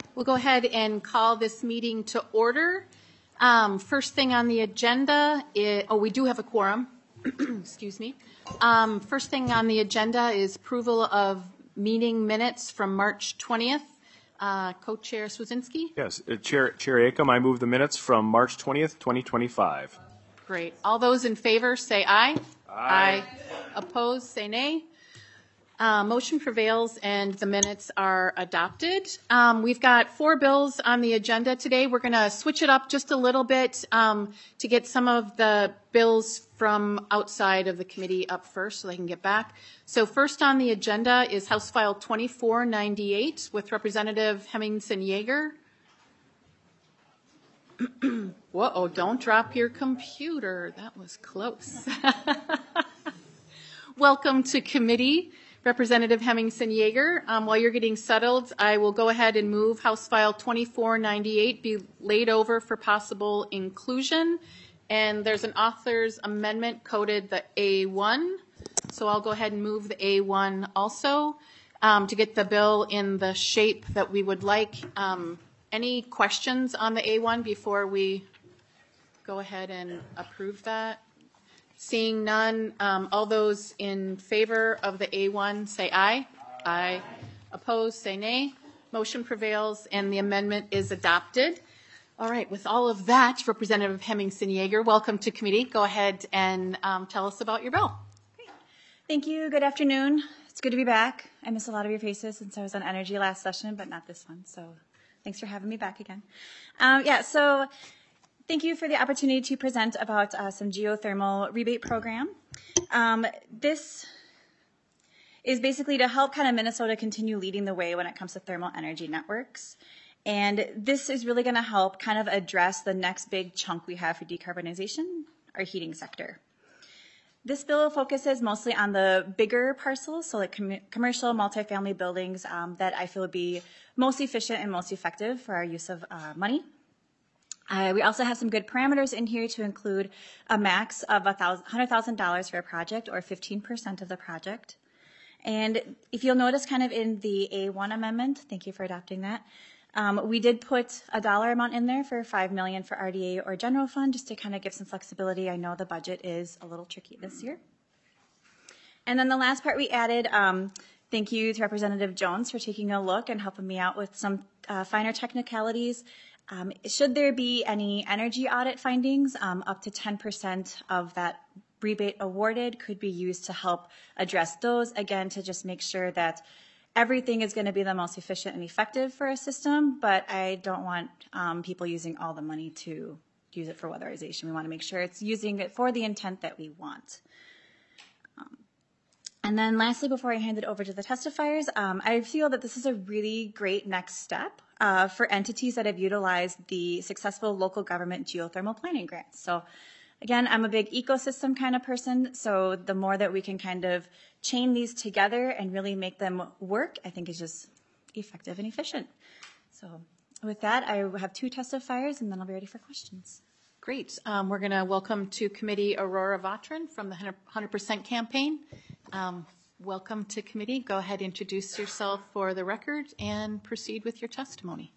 We'll go ahead and call this meeting to order. First thing on the agenda is, we do have a quorum. Excuse me. First thing on the agenda is approval of meeting minutes from March 20th. Co-Chair Swedzinski? Yes, Chair Acom, I move the minutes from March 20th, 2025. Great. All those in favor say aye. Aye. Opposed, say nay. Motion prevails and the minutes are adopted. We've got 4 bills on the agenda today. We're going to switch it up just a little bit to get some of the bills from outside of the committee up first so they can get back. So first on the agenda is House File 2498 with Representative Hemmingson Yeager. Whoa, don't drop your computer. That was close. Welcome to committee. Representative Hemmingson Yeager. While you're getting settled, I will go ahead and move House File 2498 be laid over for possible inclusion. And there's an author's amendment coded the A1. So I'll go ahead and move the A1 also to get the bill in the shape that we would like. Any questions on the A1 before we go ahead and approve that? Seeing none, all those in favor of the A1 say aye. Aye. Opposed, say nay. Motion prevails and the amendment is adopted. All right, with all of that, Representative Hemmingson Yeager, welcome to committee. Go ahead and tell us about your bill. Great. Thank you. Good afternoon. It's good to be back. I miss a lot of your faces since I was on energy last session, but not this one. So thanks for having me back again. So thank you for the opportunity to present about some geothermal rebate program. This is basically to help kind of Minnesota continue leading the way when it comes to thermal energy networks. And this is really going to help kind of address the next big chunk we have for decarbonization, our heating sector. This bill focuses mostly on the bigger parcels, so like commercial multifamily buildings that I feel would be most efficient and most effective for our use of money. We also have some good parameters in here to include a max of $100,000 for a project or 15% of the project. And if you'll notice kind of in the A1 amendment, thank you for adopting that, we did put a dollar amount in there for $5 million for RDA or general fund just to kind of give some flexibility. I know the budget is a little tricky this year. And then the last part we added, thank you to Representative Jones for taking a look and helping me out with some finer technicalities. Should there be any energy audit findings, up to 10% of that rebate awarded could be used to help address those, again, to just make sure that everything is going to be the most efficient and effective for a system, but I don't want people using all the money to use it for weatherization. We want to make sure it's using it for the intent that we want. And then lastly, before I hand it over to the testifiers, I feel that this is a really great next step for entities that have utilized the successful local government geothermal planning grants. So again, I'm a big ecosystem kind of person, so the more that we can kind of chain these together and really make them work, I think is just effective and efficient. So with that, I have 2 testifiers, and then I'll be ready for questions. Great. We're going to welcome to committee Aurora Vatran from the 100% campaign. Welcome to committee. Go ahead, introduce yourself for the record and proceed with your testimony.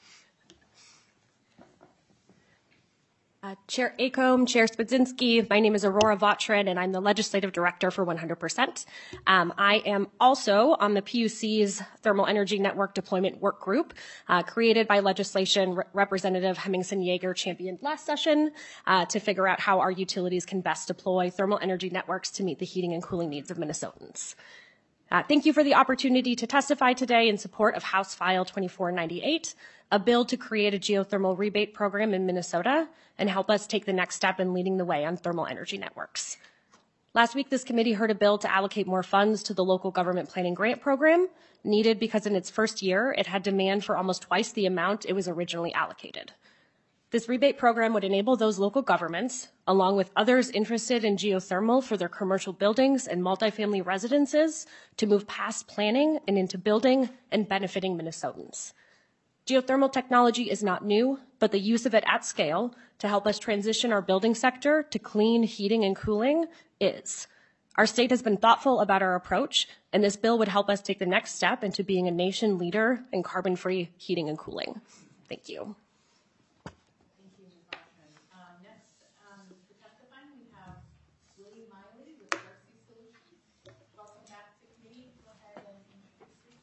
Chair Acom, Chair Swedzinski, my name is Aurora Vatran, and I'm the Legislative Director for 100%. I am also on the PUC's Thermal Energy Network Deployment Work Group, created by legislation Representative Hemmingson Yeager championed last session to figure out how our utilities can best deploy thermal energy networks to meet the heating and cooling needs of Minnesotans. Thank you for the opportunity to testify today in support of House File 2498, a bill to create a geothermal rebate program in Minnesota and help us take the next step in leading the way on thermal energy networks. Last week, this committee heard a bill to allocate more funds to the local government planning grant program, needed because in its first year, it had demand for almost twice the amount it was originally allocated. This rebate program would enable those local governments, along with others interested in geothermal for their commercial buildings and multifamily residences, to move past planning and into building and benefiting Minnesotans. Geothermal technology is not new, but the use of it at scale to help us transition our building sector to clean heating and cooling is. Our state has been thoughtful about our approach, and this bill would help us take the next step into being a nation leader in carbon-free heating and cooling. Thank you. Thank you, Ms. Bachman. Next, to testify, we have Willie Miley with Darcy Solutions. Welcome back to committee. Go ahead and introduce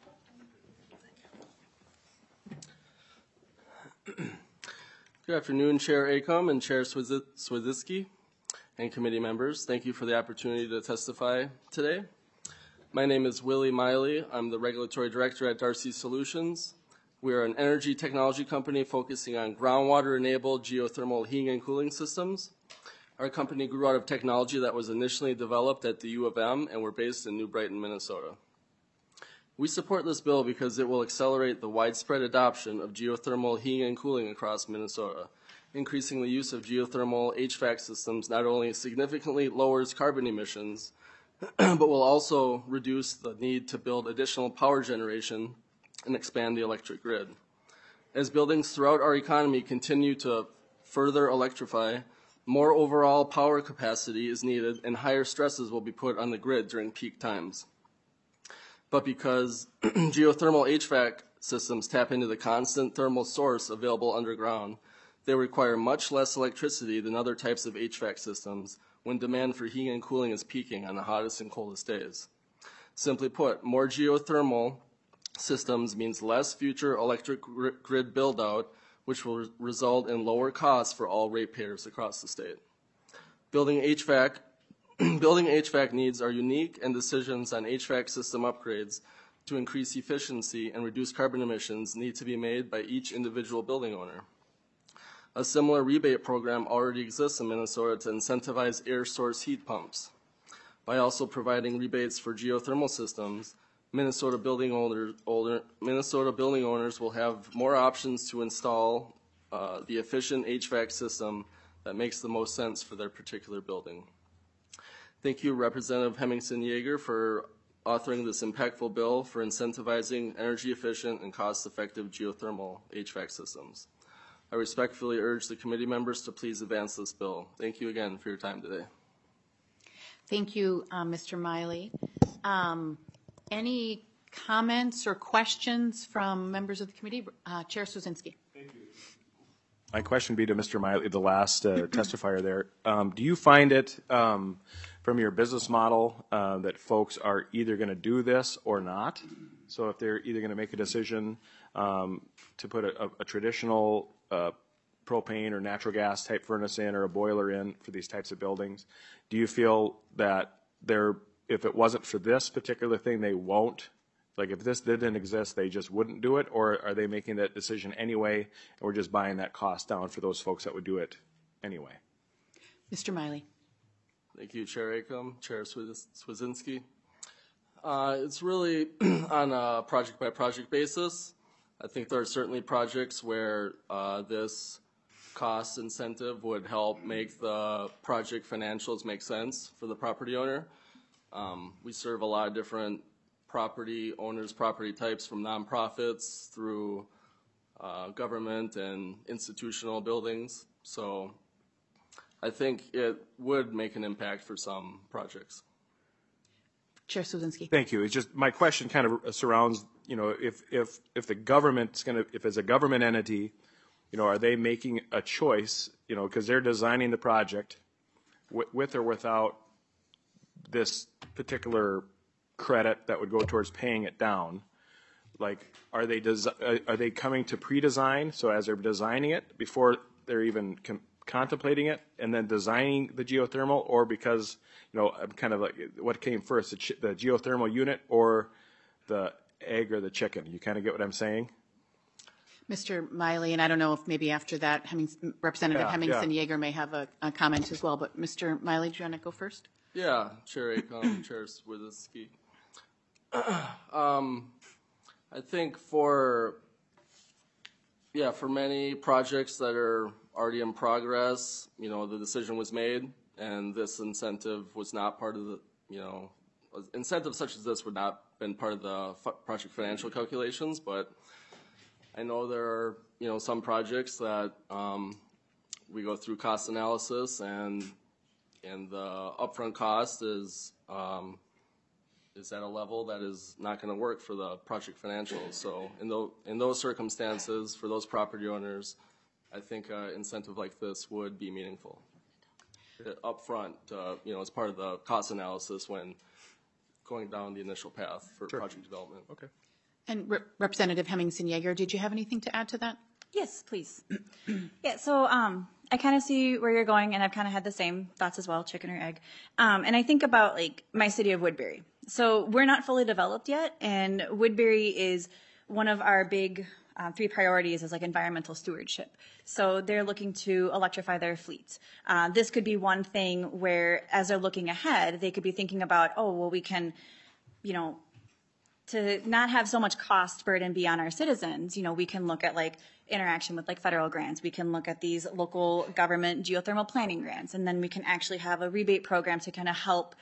yourself. Good afternoon, Chair Acom and Chair Swizitsky and committee members. Thank you for the opportunity to testify today. My name is Willie Miley. I'm the Regulatory Director at Darcy Solutions. We are an energy technology company focusing on groundwater-enabled geothermal heating and cooling systems. Our company grew out of technology that was initially developed at the U of M, and we're based in New Brighton, Minnesota. We support this bill because it will accelerate the widespread adoption of geothermal heating and cooling across Minnesota. Increasing the use of geothermal HVAC systems not only significantly lowers carbon emissions, but will also reduce the need to build additional power generation and expand the electric grid. As buildings throughout our economy continue to further electrify, more overall power capacity is needed and higher stresses will be put on the grid during peak times. But because geothermal HVAC systems tap into the constant thermal source available underground, they require much less electricity than other types of HVAC systems when demand for heating and cooling is peaking on the hottest and coldest days. Simply put, more geothermal systems means less future electric grid build-out, which will result in lower costs for all ratepayers across the state. Building HVAC needs are unique, and decisions on HVAC system upgrades to increase efficiency and reduce carbon emissions need to be made by each individual building owner. A similar rebate program already exists in Minnesota to incentivize air source heat pumps. By also providing rebates for geothermal systems, Minnesota building owners will have more options to install the efficient HVAC system that makes the most sense for their particular building. Thank you, Representative Hemmingson-Yager, for authoring this impactful bill for incentivizing energy-efficient and cost-effective geothermal HVAC systems. I respectfully urge the committee members to please advance this bill. Thank you again for your time today. Thank you, Mr. Miley. Any comments or questions from members of the committee? Chair Swedzinski. Thank you. My question would be to Mr. Miley, the last testifier there. Do you find it from your business model that folks are either going to do this or not? So if they're either going to make a decision to put a traditional propane or natural gas type furnace in or a boiler in for these types of buildings, do you feel that if it wasn't for this particular thing, they won't? Like if this didn't exist, they just wouldn't do it? Or are they making that decision anyway, and we're just buying that cost down for those folks that would do it anyway? Mr. Miley. Thank you, Chair Acom, Chair Swedzinski. It's really on a project-by-project basis. I think there are certainly projects where this cost incentive would help make the project financials make sense for the property owner. We serve a lot of different property owners, property types, from nonprofits through government and institutional buildings. So I think it would make an impact for some projects. Chair Swedzinski. Thank you. It's just my question kind of surrounds, if the government's if it's a government entity, are they making a choice, because they're designing the project with or without this particular credit that would go towards paying it down? Like, are they coming to pre-design? So as they're designing it before they're even contemplating it, and then designing the geothermal, or because I'm kind of like, what came first, the geothermal unit or the egg or the chicken? You kind of get what I'm saying? Mr. Miley, and I don't know if maybe after that Representative Hemmingson-Yager may have a comment as well, but Mr. Miley, do you want to go first? Yeah, Chair Acom, Chair Swedzinski. I think for many projects that are already in progress, the decision was made, and this incentive was not part of the, incentives such as this would not been part of the project financial calculations. But I know there are, some projects that we go through cost analysis, and and the upfront cost is at a level that is not going to work for the project financials. So in those circumstances, for those property owners, I think an incentive like this would be meaningful. Upfront, as part of the cost analysis when going down the initial path for project development. Okay. And Representative Hemmingson Yeager, did you have anything to add to that? Yes, please. Yeah, so I kind of see where you're going, and I've kind of had the same thoughts as well, chicken or egg. And I think about like my city of Woodbury. So we're not fully developed yet, and Woodbury is one of our big 3 priorities is like environmental stewardship. So they're looking to electrify their fleets. This could be one thing where, as they're looking ahead, they could be thinking about, oh, well, we can, to not have so much cost burden be on our citizens, we can look at like interaction with like federal grants. We can look at these local government geothermal planning grants, and then we can actually have a rebate program to kind of help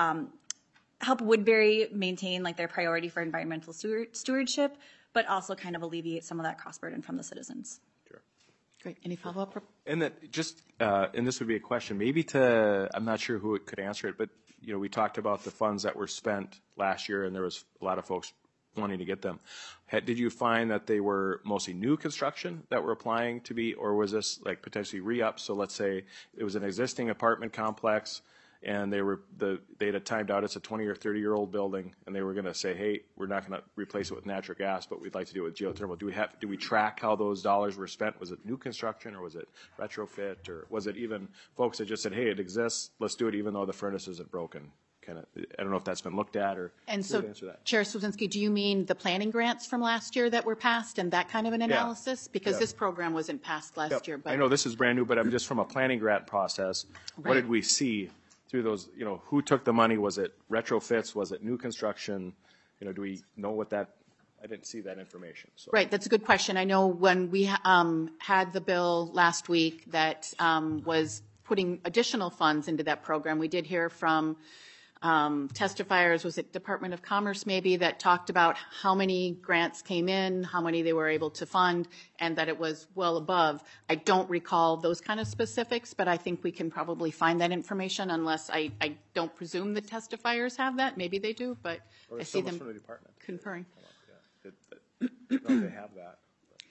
Woodbury maintain like their priority for environmental stewardship, but also kind of alleviate some of that cost burden from the citizens. Sure. Great. Any follow-up? And that just, and this would be a question maybe to, I'm not sure who could answer it, but we talked about the funds that were spent last year, and there was a lot of folks wanting to get them. Did you find that they were mostly new construction that were applying to be, or was this like potentially re-up? So let's say it was an existing apartment complex, and they had timed out, it's a 20 or 30-year-old building, and they were going to say, hey, we're not going to replace it with natural gas, but we'd like to do it with geothermal. Do we track how those dollars were spent? Was it new construction, or was it retrofit, or was it even folks that just said, hey, it exists, let's do it even though the furnace isn't broken? I don't know if that's been looked at, or And who so, would answer that? Chair Swedzinski, do you mean the planning grants from last year that were passed and that kind of an analysis? Because this program wasn't passed last year. But I know this is brand new, but I'm just from a planning grant process. What Right. did we see through those? Who took the money? Was it retrofits? Was it new construction? Do we know what that? I didn't see that information. So. Right, that's a good question. I know when we had the bill last week that was putting additional funds into that program, we did hear from testifiers, was it Department of Commerce maybe, that talked about how many grants came in, how many they were able to fund, and that it was well above. I don't recall those kind of specifics, but I think we can probably find that information unless I don't presume the testifiers have that. Maybe they do, but Or I see someone them from the department. conferring. Yeah. I don't know if they have that.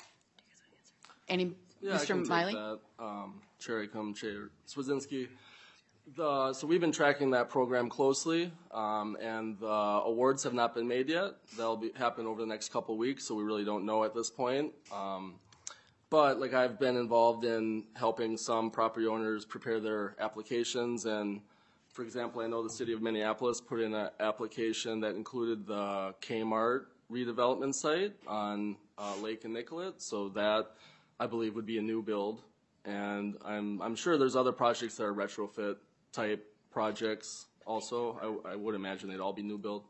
Any, Yeah, I Mr. can take Miley? that. Chair Acom, Chair Swedzinski. So we've been tracking that program closely, and the awards have not been made yet. They'll happen over the next couple weeks, so we really don't know at this point. But like I've been involved in helping some property owners prepare their applications, and for example, I know the city of Minneapolis put in an application that included the Kmart redevelopment site on Lake and Nicollet, so that I believe would be a new build. And I'm sure there's other projects that are retrofit type projects also. I would imagine they'd all be new build.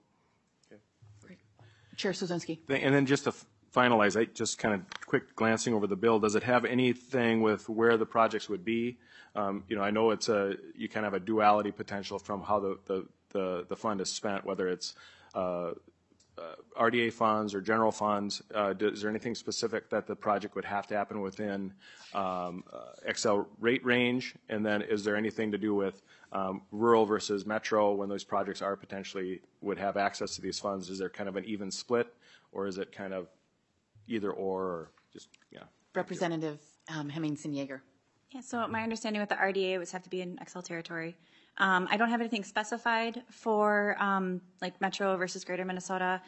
Chair Swedzinski. And then just to finalize, I just kind of quick glancing over the bill, does it have anything with where the projects would be? I know you kind of have a duality potential from how the fund is spent, whether it's RDA funds or general funds. Is there anything specific that the project would have to happen within Excel rate range? And then is there anything to do with rural versus metro when those projects are potentially would have access to these funds? Is there kind of an even split, or is it kind of either or just, yeah? Representative Hemmingson Yeager. Yeah, so my understanding with the RDA was have to be in Excel territory. I don't have anything specified for like Metro versus Greater Minnesota.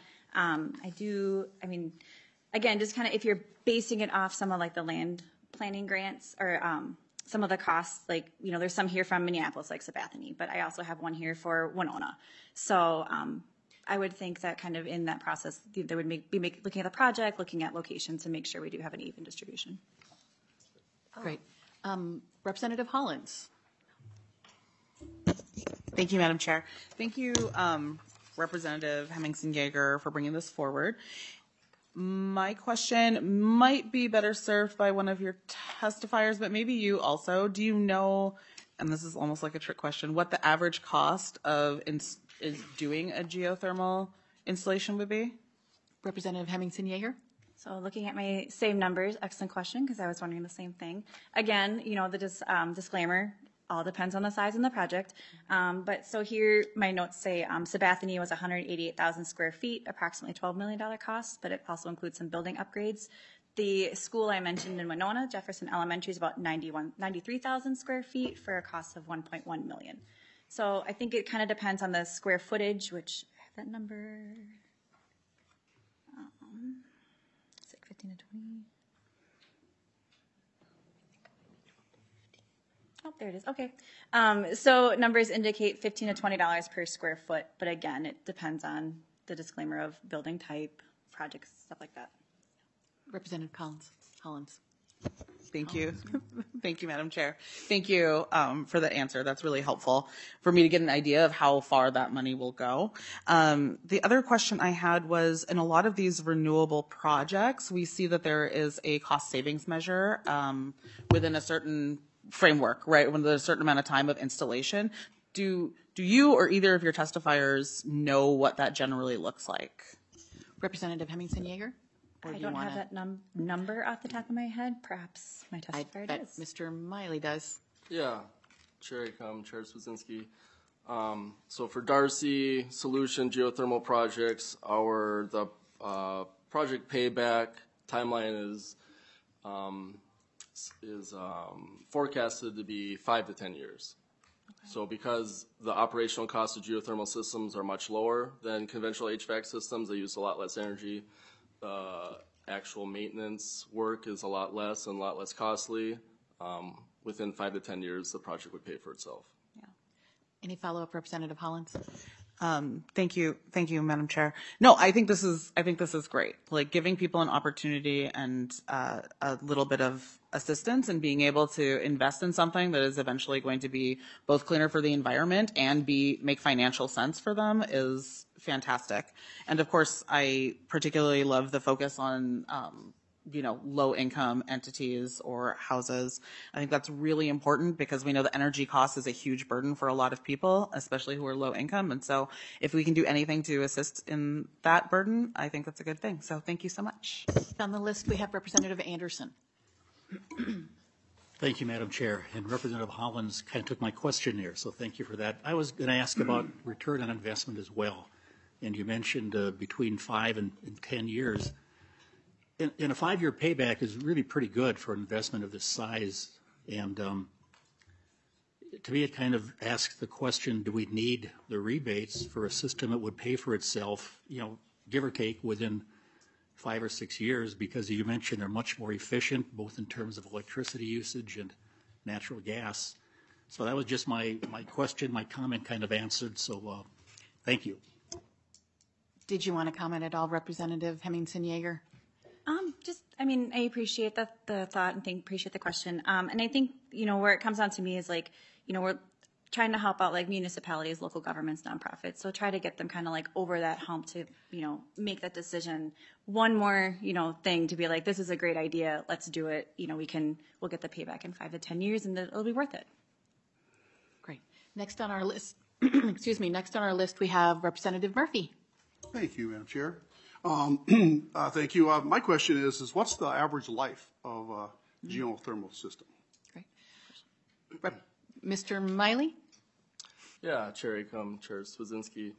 Again, just kind of if you're basing it off some of like the land planning grants or some of the costs, like, there's some here from Minneapolis, like Sabathany, but I also have one here for Winona. So I would think that kind of in that process, they would be looking at the project, looking at locations to make sure we do have an even distribution. Great. Representative Hollins. Thank you, Madam Chair. Thank you, Representative Hemmingson Yeager, for bringing this forward. My question might be better served by one of your testifiers, but maybe you also. Do you know, and this is almost like a trick question, what the average cost of is doing a geothermal installation would be? Representative Hemmingson Yeager. So looking at my same numbers, excellent question, because I was wondering the same thing. Again, the disclaimer, all depends on the size of the project. But so here, my notes say Sabathany was 188,000 square feet, approximately $12 million cost, but it also includes some building upgrades. The school I mentioned in Winona, Jefferson Elementary, is about 93,000 square feet for a cost of $1.1 million. So I think it kind of depends on the square footage, which I have that number. It's like 15 to 20. Oh, there it is. Okay. So numbers indicate $15 to $20 per square foot, but again, it depends on the disclaimer of building type, projects, stuff like that. Representative Hollins. Thank you. Thank you, Madam Chair. Thank you for that answer. That's really helpful for me to get an idea of how far that money will go. The other question I had was, in a lot of these renewable projects, we see that there is a cost savings measure within a certain framework, right? When there's a certain amount of time of installation. Do you or either of your testifiers know what that generally looks like? Representative Hemmingson Yeager? I don't have that number off the top of my head. Perhaps my I testifier bet does. Mr. Miley does. Yeah, Chair Acom, Chair Swazinski. So for Darcy Solution Geothermal Projects, the project payback timeline is forecasted to be 5 to 10 years. Okay. So because the operational costs of geothermal systems are much lower than conventional HVAC systems, they use a lot less energy. Actual maintenance work is a lot less and a lot less costly. Within 5 to 10 years, the project would pay for itself. Yeah. Any follow-up, Representative Hollins? Thank you, Madam Chair. No, I think this is great. Like giving people an opportunity and a little bit of assistance and being able to invest in something that is eventually going to be both cleaner for the environment and make financial sense for them is fantastic. And of course, I particularly love the focus on low income entities or houses. I think that's really important because we know the energy cost is a huge burden for a lot of people, especially who are low income. And so if we can do anything to assist in that burden, I think that's a good thing. So thank you so much. On the list, we have Representative Anderson. Thank you, Madam Chair. And Representative Hollins kind of took my question there, so thank you for that. I was going to ask about return on investment as well. And you mentioned between 5 and 10 years. And a 5-year payback is really pretty good for an investment of this size. And to me, it kind of asks the question, do we need the rebates for a system that would pay for itself, give or take within 5 or 6 years? Because you mentioned they're much more efficient, both in terms of electricity usage and natural gas. So that was just my question, my comment kind of answered. So thank you. Did you want to comment at all, Representative Hemmingson Yeager? I appreciate the thought and appreciate the question. And I think, where it comes down to me is we're trying to help out like municipalities, local governments, nonprofits. So try to get them kind of like over that hump to, make that decision. One more, thing to be like, this is a great idea. Let's do it. We'll get the payback in 5 to 10 years and it'll be worth it. Great. Next on our list, next on our list, we have Representative Murphy. Thank you, Madam Chair. Thank you. My question is what's the average life of a geothermal system? Great. Mr. Miley? Yeah, Chair Acom, Chair Swazinski.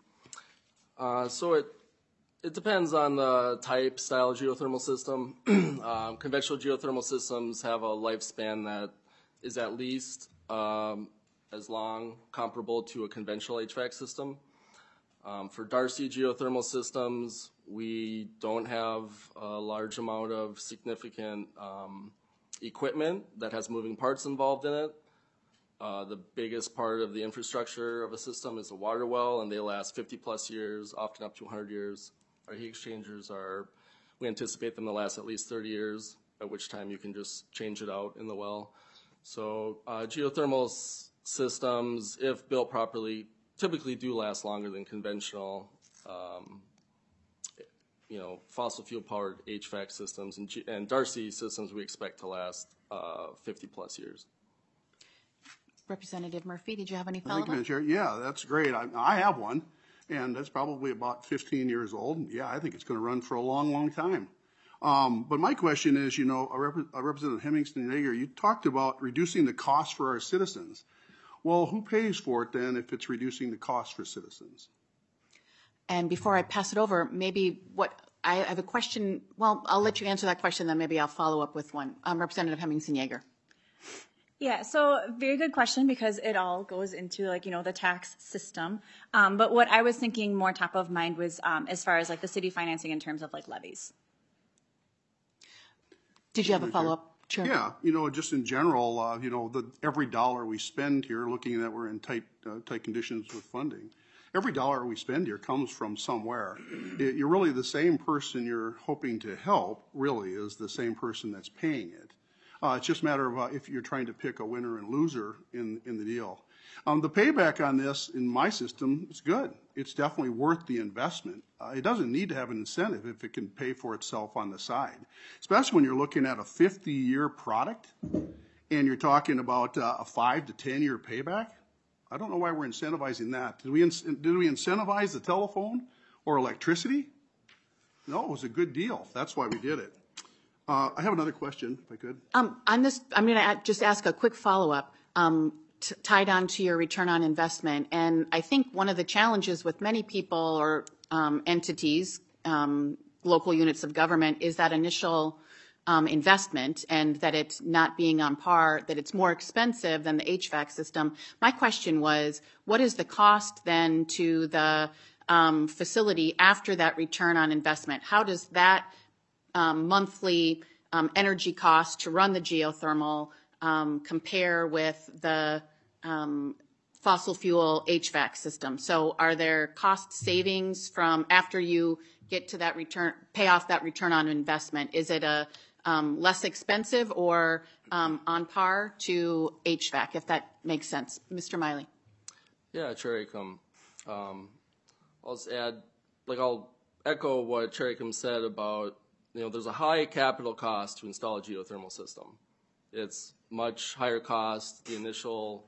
So it depends on the type, style of geothermal system. Conventional geothermal systems have a lifespan that is at least as long, comparable to a conventional HVAC system. For Darcy geothermal systems, we don't have a large amount of significant equipment that has moving parts involved in it. The biggest part of the infrastructure of a system is a water well, and they last 50 plus years, often up to 100 years. Our heat exchangers we anticipate them to last at least 30 years, at which time you can just change it out in the well. So geothermal systems, if built properly, typically do last longer than conventional, fossil fuel powered HVAC systems, and Darcy systems we expect to last 50 plus years. Representative Murphy, did you have any follow-up? Thank you, Madam Chair. Yeah, that's great. I have one, and that's probably about 15 years old. Yeah, I think it's going to run for a long, long time. But my question is, Representative Hemmingson Yeager, you talked about reducing the cost for our citizens. Well, who pays for it then if it's reducing the cost for citizens? And before I pass it over, maybe I have a question. Well, I'll let you answer that question, then maybe I'll follow up with one. Representative Hemmingson-Yager. Yeah, so very good question, because it all goes into the tax system. But what I was thinking more top of mind was as far as the city financing in terms of levies. Did you have a follow-up? Sure. Yeah, just in general, every dollar we spend here, looking at we're in tight conditions with funding, every dollar we spend here comes from somewhere. You're really the same person you're hoping to help, really, is the same person that's paying it. It's just a matter of if you're trying to pick a winner and loser in the deal. The payback on this in my system is good. It's definitely worth the investment. It doesn't need to have an incentive if it can pay for itself on the side, especially when you're looking at a 50-year product and you're talking about a 5 to 10-year payback. I don't know why we're incentivizing that. Did we incentivize the telephone or electricity? No, it was a good deal. That's why we did it. I have another question, if I could. On this, I'm going to just ask a quick follow-up tied on to your return on investment. And I think one of the challenges with many people or entities, local units of government, is that initial investment, and that it's not being on par, that it's more expensive than the HVAC system. My question was, what is the cost then to the facility after that return on investment? How does that monthly energy cost to run the geothermal compare with the fossil fuel HVAC system? So are there cost savings from after you get to that return, pay off that return on investment? Is it a less expensive or on par to HVAC, if that makes sense? Mr. Miley. Yeah, Chair Acom. I'll just add, I'll echo what Chair Acom said about, there's a high capital cost to install a geothermal system. It's much higher cost, the initial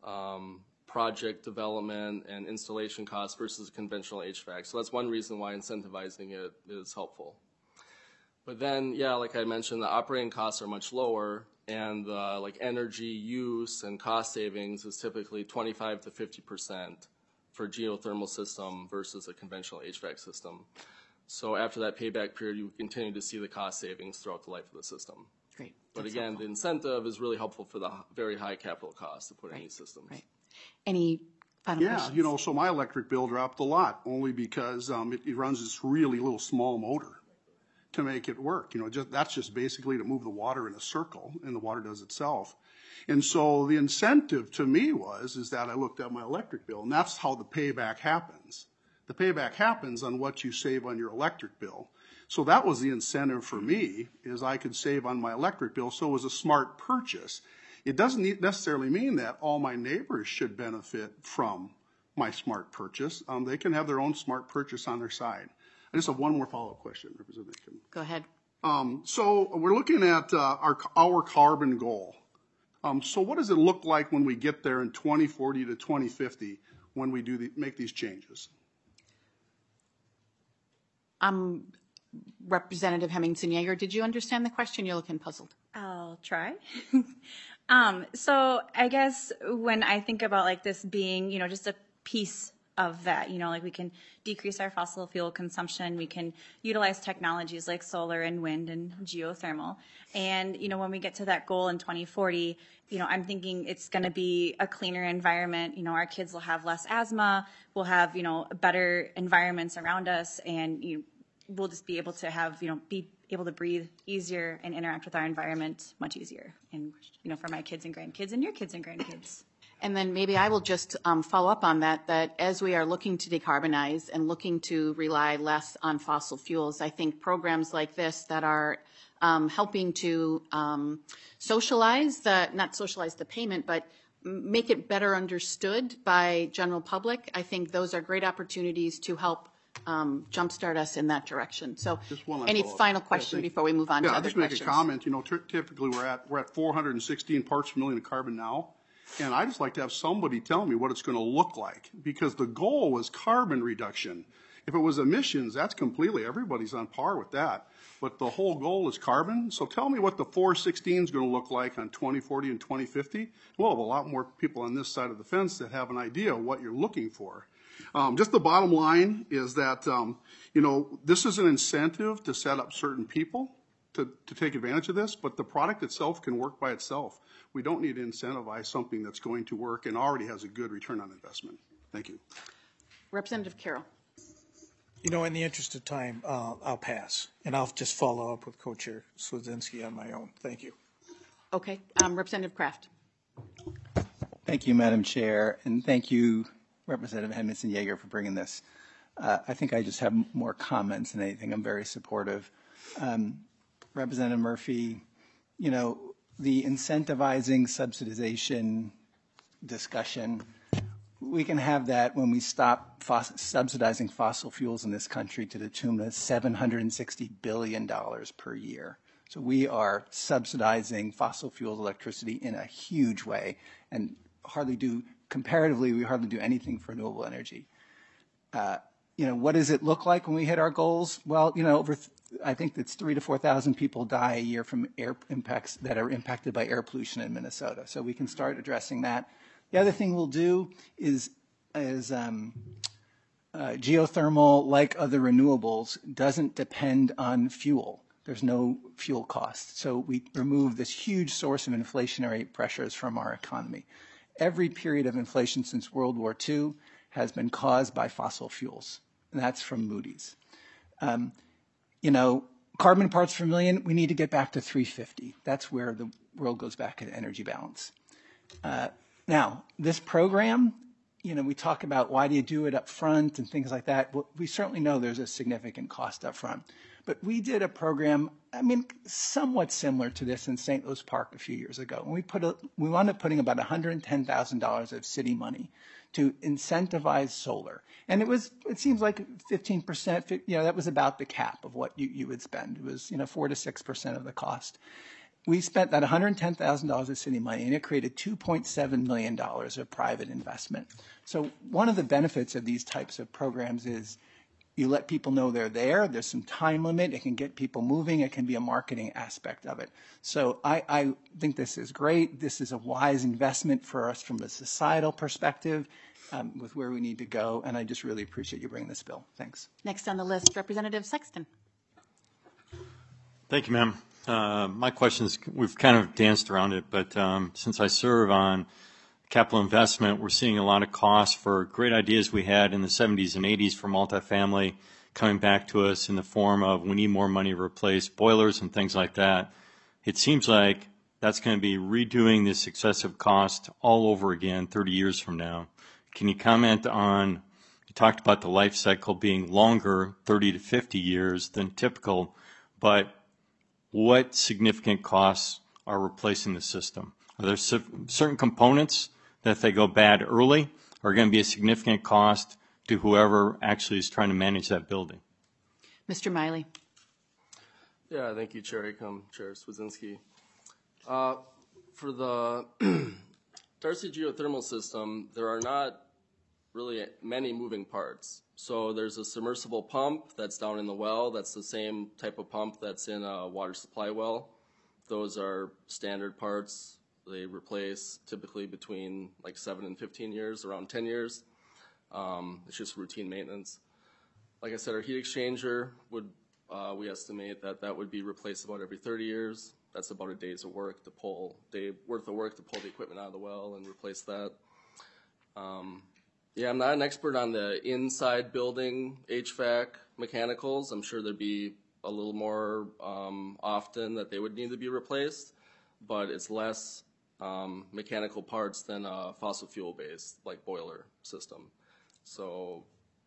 project development and installation cost versus conventional HVAC. So that's one reason why incentivizing it is helpful. But then, yeah, like I mentioned, the operating costs are much lower, and energy use and cost savings is typically 25 to 50% for a geothermal system versus a conventional HVAC system. So after that payback period, you continue to see the cost savings throughout the life of the system. Great. But again, the incentive is really helpful for the very high capital cost to put in these systems. Right. Any final questions? Yeah, so my electric bill dropped a lot, only because it runs this really little small motor to make it work. That's just basically to move the water in a circle, and the water does itself. And so the incentive to me is that I looked at my electric bill, and that's how the payback happens. The payback happens on what you save on your electric bill. So that was the incentive for me, is I could save on my electric bill, so it was a smart purchase. It doesn't necessarily mean that all my neighbors should benefit from my smart purchase. They can have their own smart purchase on their side. I just have one more follow-up question, Representative Kim. Go ahead. So we're looking at our carbon goal. So what does it look like when we get there in 2040 to 2050 when we make these changes? Representative Hemmingson-Yager, did you understand the question? You're looking puzzled. I'll try. So I guess when I think about this being, just a piece of that, we can decrease our fossil fuel consumption, we can utilize technologies like solar and wind and geothermal. And, when we get to that goal in 2040, I'm thinking it's going to be a cleaner environment. Our kids will have less asthma, we'll have, better environments around us, and we'll just be able to have, be able to breathe easier and interact with our environment much easier. And, for my kids and grandkids and your kids and grandkids. And then maybe I will just follow up on that as we are looking to decarbonize and looking to rely less on fossil fuels, I think programs like this that are helping to not socialize the payment, but make it better understood by general public, I think those are great opportunities to help jumpstart us in that direction. So any final question before we move on to other questions? Yeah, I'll just make a comment. Typically we're at 416 parts per million of carbon now. And I just like to have somebody tell me what it's going to look like, because the goal was carbon reduction. If it was emissions, that's completely, everybody's on par with that. But the whole goal is carbon. So tell me what the 416 is going to look like on 2040 and 2050. We'll have a lot more people on this side of the fence that have an idea of what you're looking for. Just the bottom line is that, this is an incentive to set up certain people to take advantage of this, but the product itself can work by itself. We don't need to incentivize something that's going to work and already has a good return on investment. Thank you. Representative Carroll. In the interest of time, I'll pass, and I'll just follow up with Co-Chair Swedzinski on my own. Thank you. Okay. Representative Kraft. Thank you, Madam Chair, and thank you, Representative Henningsen-Jaeger, for bringing this. I think I just have more comments than anything. I'm very supportive. Representative Murphy, the incentivizing subsidization discussion, we can have that when we stop subsidizing fossil fuels in this country to the tune of $760 billion per year. So we are subsidizing fossil fuels electricity in a huge way, and comparatively, we hardly do anything for renewable energy. What does it look like when we hit our goals? Well, I think it's 3,000 to 4,000 people die a year from air impacts that are impacted by air pollution in Minnesota. So we can start addressing that. The other thing we'll do is geothermal, like other renewables, doesn't depend on fuel. There's no fuel cost. So we remove this huge source of inflationary pressures from our economy. Every period of inflation since World War II has been caused by fossil fuels, and that's from Moody's. Carbon parts per million, we need to get back to 350. That's where the world goes back to energy balance. Now, this program, we talk about why do you do it up front and things like that. Well, we certainly know there's a significant cost up front. But we did a program, somewhat similar to this in St. Louis Park a few years ago. And we wound up putting about $110,000 of city money to incentivize solar. And it seems like 15%, that was about the cap of what you would spend. It was, 4 to 6% of the cost. We spent that $110,000 of city money, and it created $2.7 million of private investment. So one of the benefits of these types of programs is you let people know they're there. There's some time limit. It can get people moving. It can be a marketing aspect of it. So I think this is great. This is a wise investment for us from a societal perspective with where we need to go. And I just really appreciate you bringing this bill. Thanks. Next on the list, Representative Sexton. Thank you, ma'am. My question is, we've kind of danced around it, but since I serve on capital investment, we're seeing a lot of costs for great ideas we had in the 70s and 80s for multifamily coming back to us in the form of we need more money to replace boilers and things like that. It seems like that's going to be redoing this excessive cost all over again 30 years from now. Can you comment on, you talked about the life cycle being longer, 30 to 50 years than typical, but what significant costs are replacing the system? Are there certain components that if they go bad early are going to be a significant cost to whoever actually is trying to manage that building? Mr. Miley. Yeah, thank you, Chair Acom, Chair Swedzinski. For the Darcy geothermal system, there are not really many moving parts. So there's a submersible pump that's down in the well. That's the same type of pump that's in a water supply well. Those are standard parts. They replace typically between like 7 and 15 years, around 10 years. It's just routine maintenance. Like I said, our heat exchanger would, we estimate that would be replaced about every 30 years. That's about a day's worth of work to pull the equipment out of the well and replace that. Yeah, I'm not an expert on the inside building HVAC mechanicals. I'm sure there'd be a little more often that they would need to be replaced, but it's less mechanical parts than a fossil fuel based like boiler system. So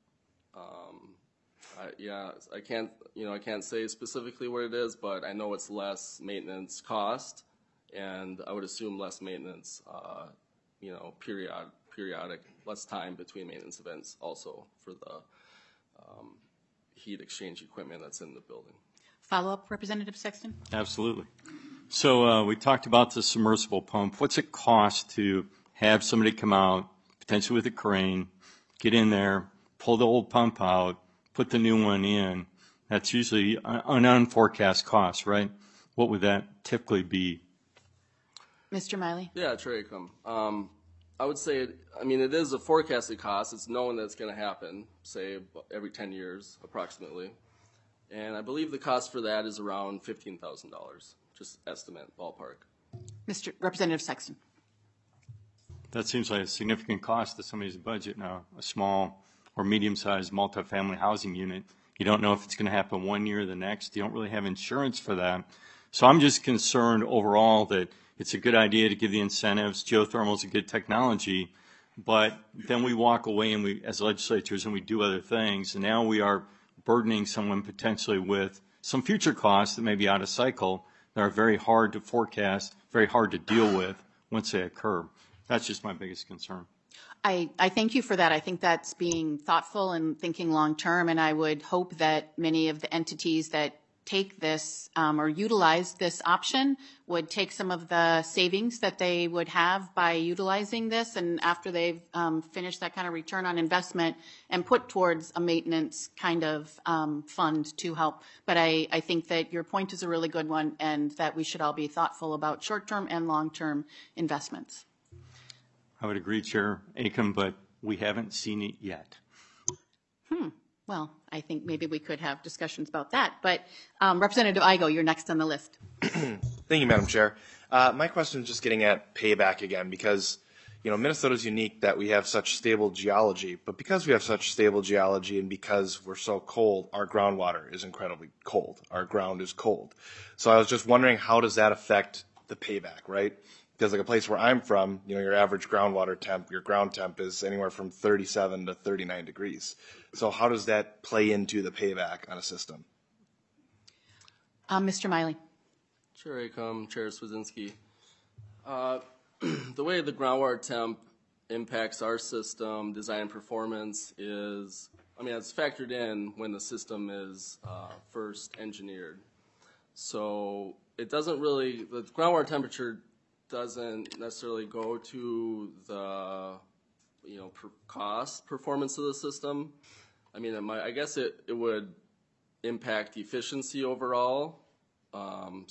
I can't say specifically what it is, but I know it's less maintenance cost, and I would assume less maintenance, periodic, less time between maintenance events also for the heat exchange equipment that's in the building. Follow-up, Representative Sexton? Absolutely. So we talked about the submersible pump. What's it cost to have somebody come out, potentially with a crane, get in there, pull the old pump out, put the new one in, that's usually an unforecast cost, right? What would that typically be? Mr. Miley? Yeah, Chair Acom. I would say, it is a forecasted cost. It's known that it's going to happen, say, every 10 years, approximately. And I believe the cost for that is around $15,000, just estimate, ballpark. Representative Sexton. That seems like a significant cost to somebody's budget now, a small or medium-sized multifamily housing unit. You don't know if it's going to happen one year or the next. You don't really have insurance for that. So I'm just concerned overall that it's a good idea to give the incentives. Geothermal is a good technology, but then we walk away and we, as legislatures, and we do other things, and now we are burdening someone potentially with some future costs that may be out of cycle that are very hard to forecast, very hard to deal with once they occur. That's just my biggest concern. I thank you for that. I think that's being thoughtful and thinking long term, and I would hope that many of the entities that take this or utilize this option would take some of the savings that they would have by utilizing this, and after they've finished that kind of return on investment, and put towards a maintenance kind of fund to help. But I think that your point is a really good one, and that we should all be thoughtful about short-term and long-term investments. I would agree, Chair Acom, but we haven't seen it yet. Well, I think maybe we could have discussions about that. But Representative Igo, you're next on the list. Thank you, Madam Chair. My question is just getting at payback again, because Minnesota is unique that we have such stable geology. But because we have such stable geology and because we're so cold, our groundwater is incredibly cold. Our ground is cold. So I was just wondering, how does that affect the payback, right? Because like a place where I'm from, your average groundwater temp, your ground temp is anywhere from 37 to 39 degrees. So how does that play into the payback on a system? Mr. Miley. Chair Acom, Chair Swedzinski. The way the groundwater temp impacts our system, design and performance is, it's factored in when the system is first engineered. So it doesn't really, the groundwater temperature doesn't necessarily go to the cost performance of the system. I guess it would impact efficiency overall. But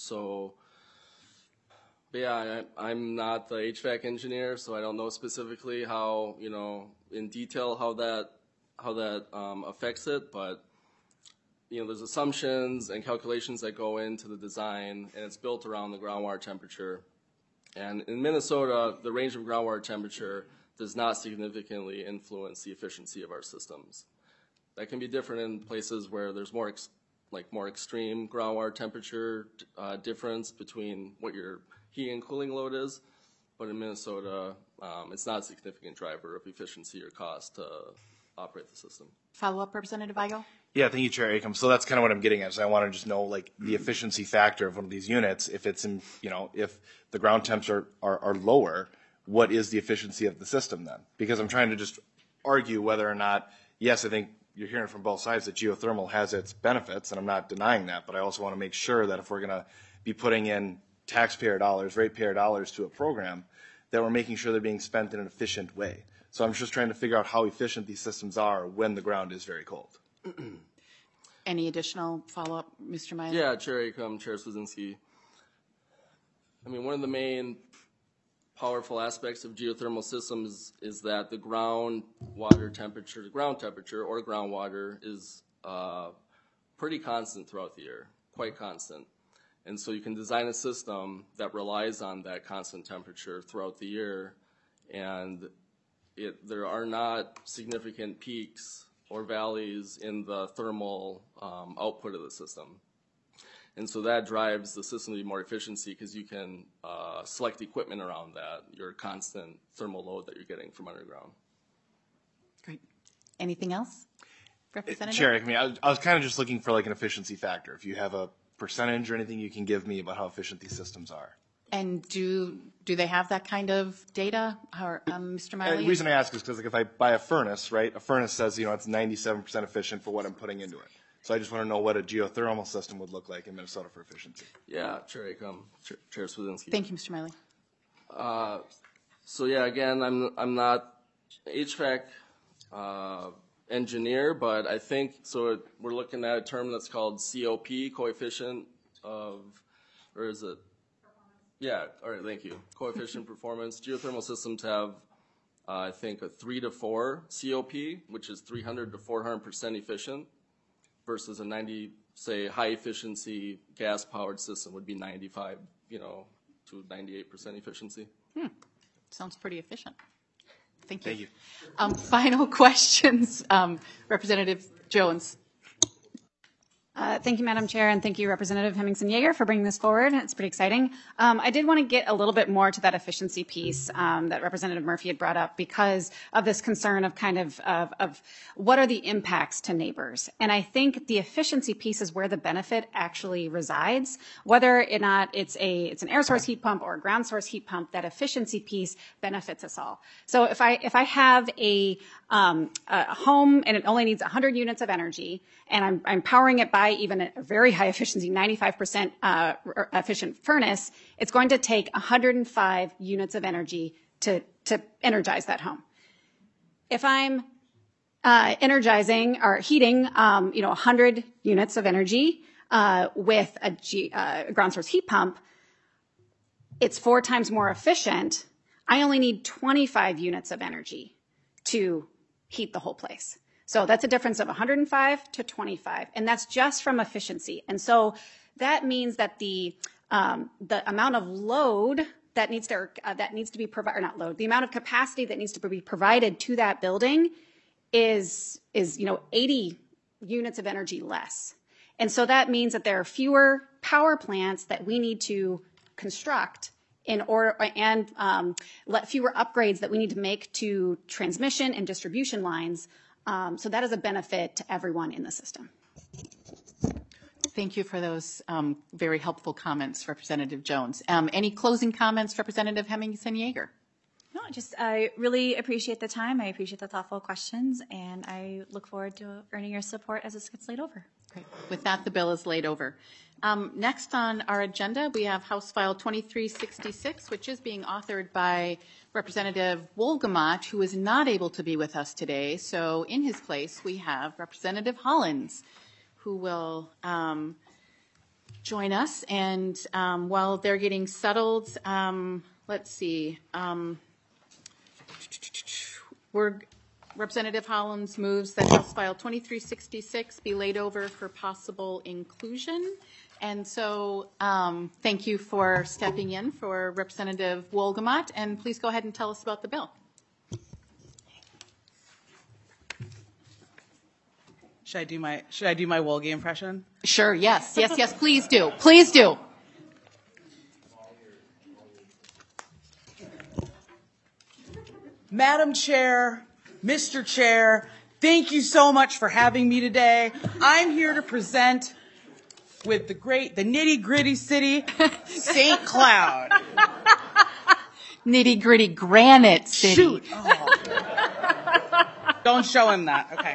yeah, I'm not the HVAC engineer, so I don't know specifically how in detail how that affects it. But there's assumptions and calculations that go into the design, and it's built around the groundwater temperature. And in Minnesota, the range of groundwater temperature does not significantly influence the efficiency of our systems. That can be different in places where there's more extreme groundwater temperature difference between what your heating and cooling load is. But in Minnesota, it's not a significant driver of efficiency or cost to operate the system. Follow-up, Representative Igo? Yeah, thank you, Chair Acom. So that's kind of what I'm getting at. So I want to just know, the efficiency factor of one of these units. If it's in, if the ground temps are lower, what is the efficiency of the system then? Because I'm trying to just argue whether or not, yes, I think you're hearing from both sides that geothermal has its benefits, and I'm not denying that. But I also want to make sure that if we're going to be putting in taxpayer dollars, ratepayer dollars to a program, that we're making sure they're being spent in an efficient way. So I'm just trying to figure out how efficient these systems are when the ground is very cold. Any additional follow-up, Mr. Miley? Yeah, Chair Acom, Chair Swedzinski. One of the main powerful aspects of geothermal systems is that the ground temperature or groundwater is pretty constant throughout the year, quite constant. And so you can design a system that relies on that constant temperature throughout the year, and there are not significant peaks or valleys in the thermal output of the system. And so that drives the system to be more efficiency because you can select equipment around that, your constant thermal load that you're getting from underground. Great. Anything else? Representative? Chair, I was kind of just looking for an efficiency factor. If you have a percentage or anything you can give me about how efficient these systems are. And do they have that kind of data, Mr. Miley? The reason I ask is because if I buy a furnace, right, a furnace says, it's 97% efficient for what I'm putting into it. So I just want to know what a geothermal system would look like in Minnesota for efficiency. Yeah, Chair Acom, Chair Swedzinski. Thank you, Mr. Miley. So yeah, again, I'm not HVAC engineer, but I think, so we're looking at a term that's called COP, coefficient of, or is it? Yeah, all right, thank you. Coefficient performance. Geothermal systems have, I think, a 3 to 4 COP, which is 300 to 400% efficient, versus a 90, say, high efficiency gas powered system would be 95, to 98% efficiency. Sounds pretty efficient. Thank you. Final questions, Representative Jones. Thank you, Madam Chair, and thank you, Representative Hemmingson-Yager, for bringing this forward. It's pretty exciting. I did want to get a little bit more to that efficiency piece that Representative Murphy had brought up because of this concern of kind of what are the impacts to neighbors. And I think the efficiency piece is where the benefit actually resides. Whether or not it's an air source heat pump or a ground source heat pump, that efficiency piece benefits us all. So if I have a home and it only needs 100 units of energy, and I'm powering it by even a very high efficiency, 95% efficient furnace, it's going to take 105 units of energy to energize that home. If I'm energizing or heating, 100 units of energy with a ground source heat pump, it's 4 times more efficient. I only need 25 units of energy to heat the whole place. So that's a difference of 105 to 25, and that's just from efficiency. And so that means that the amount of load that needs to be provided, or not load, the amount of capacity that needs to be provided to that building is 80 units of energy less. And so that means that there are fewer power plants that we need to construct in order, and fewer upgrades that we need to make to transmission and distribution lines. So that is a benefit to everyone in the system. Thank you for those very helpful comments, Representative Jones. Any closing comments, Representative Hemmingson-Yager? No, I really appreciate the time. I appreciate the thoughtful questions, and I look forward to earning your support as this gets laid over. Great. With that, the bill is laid over. Next on our agenda, we have House File 2366, which is being authored by Representative Wolgamott, who is not able to be with us today. So in his place, we have Representative Hollins, who will join us. And while they're getting settled, let's see. Representative Hollins moves that House File 2366 be laid over for possible inclusion. And so thank you for stepping in for Representative Wolgamott, and please go ahead and tell us about the bill. Should I do my Wolgie impression? Sure, yes, please do. Please do. Madam Chair, Mr. Chair, thank you so much for having me today. I'm here to present with the nitty-gritty city, St. Cloud. Nitty-gritty granite city. Shoot. Oh. Don't show him that. Okay.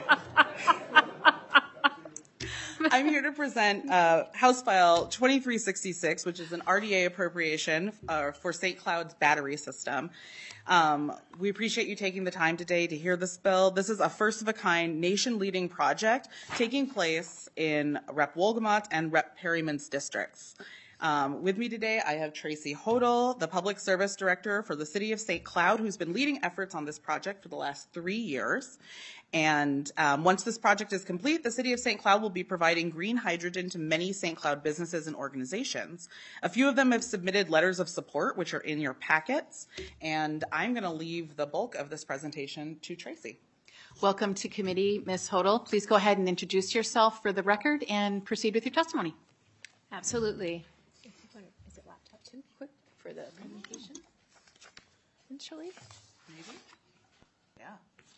I'm here to present House File 2366, which is an RDA appropriation for St. Cloud's battery system. We appreciate you taking the time today to hear this bill. This is a first-of-a-kind, nation-leading project taking place in Rep. Wolgamott and Rep. Perryman's districts. With me today, I have Tracy Hodel, the Public Service Director for the City of St. Cloud, who's been leading efforts on this project for the last 3 years. And once this project is complete, the City of St. Cloud will be providing green hydrogen to many St. Cloud businesses and organizations. A few of them have submitted letters of support, which are in your packets. And I'm going to leave the bulk of this presentation to Tracy. Welcome to committee, Ms. Hodel. Please go ahead and introduce yourself for the record and proceed with your testimony. Absolutely. Is it laptop too quick for the presentation? Eventually? Maybe? Yeah.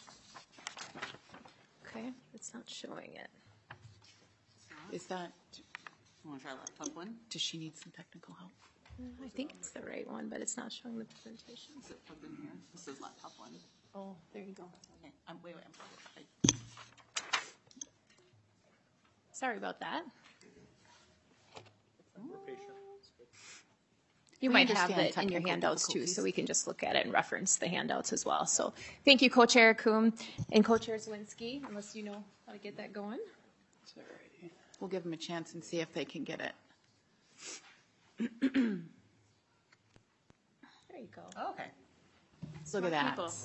Okay, it's not showing it. Is that, You want to try laptop one? does she need some technical help? I think it's the right one, but it's not showing the presentation. Is it plugged in here? This is laptop one. Oh, there you go. Okay. Wait. Sorry about that. You We might have understand it in your technical handouts too, difficulties. so we can just look at it and reference the handouts as well. So thank you, Co-Chair Coombe and Co-Chair Zawinski, unless you know how to get that going. We'll give them a chance and see if they can get it. There you go. Okay. Look at that. People.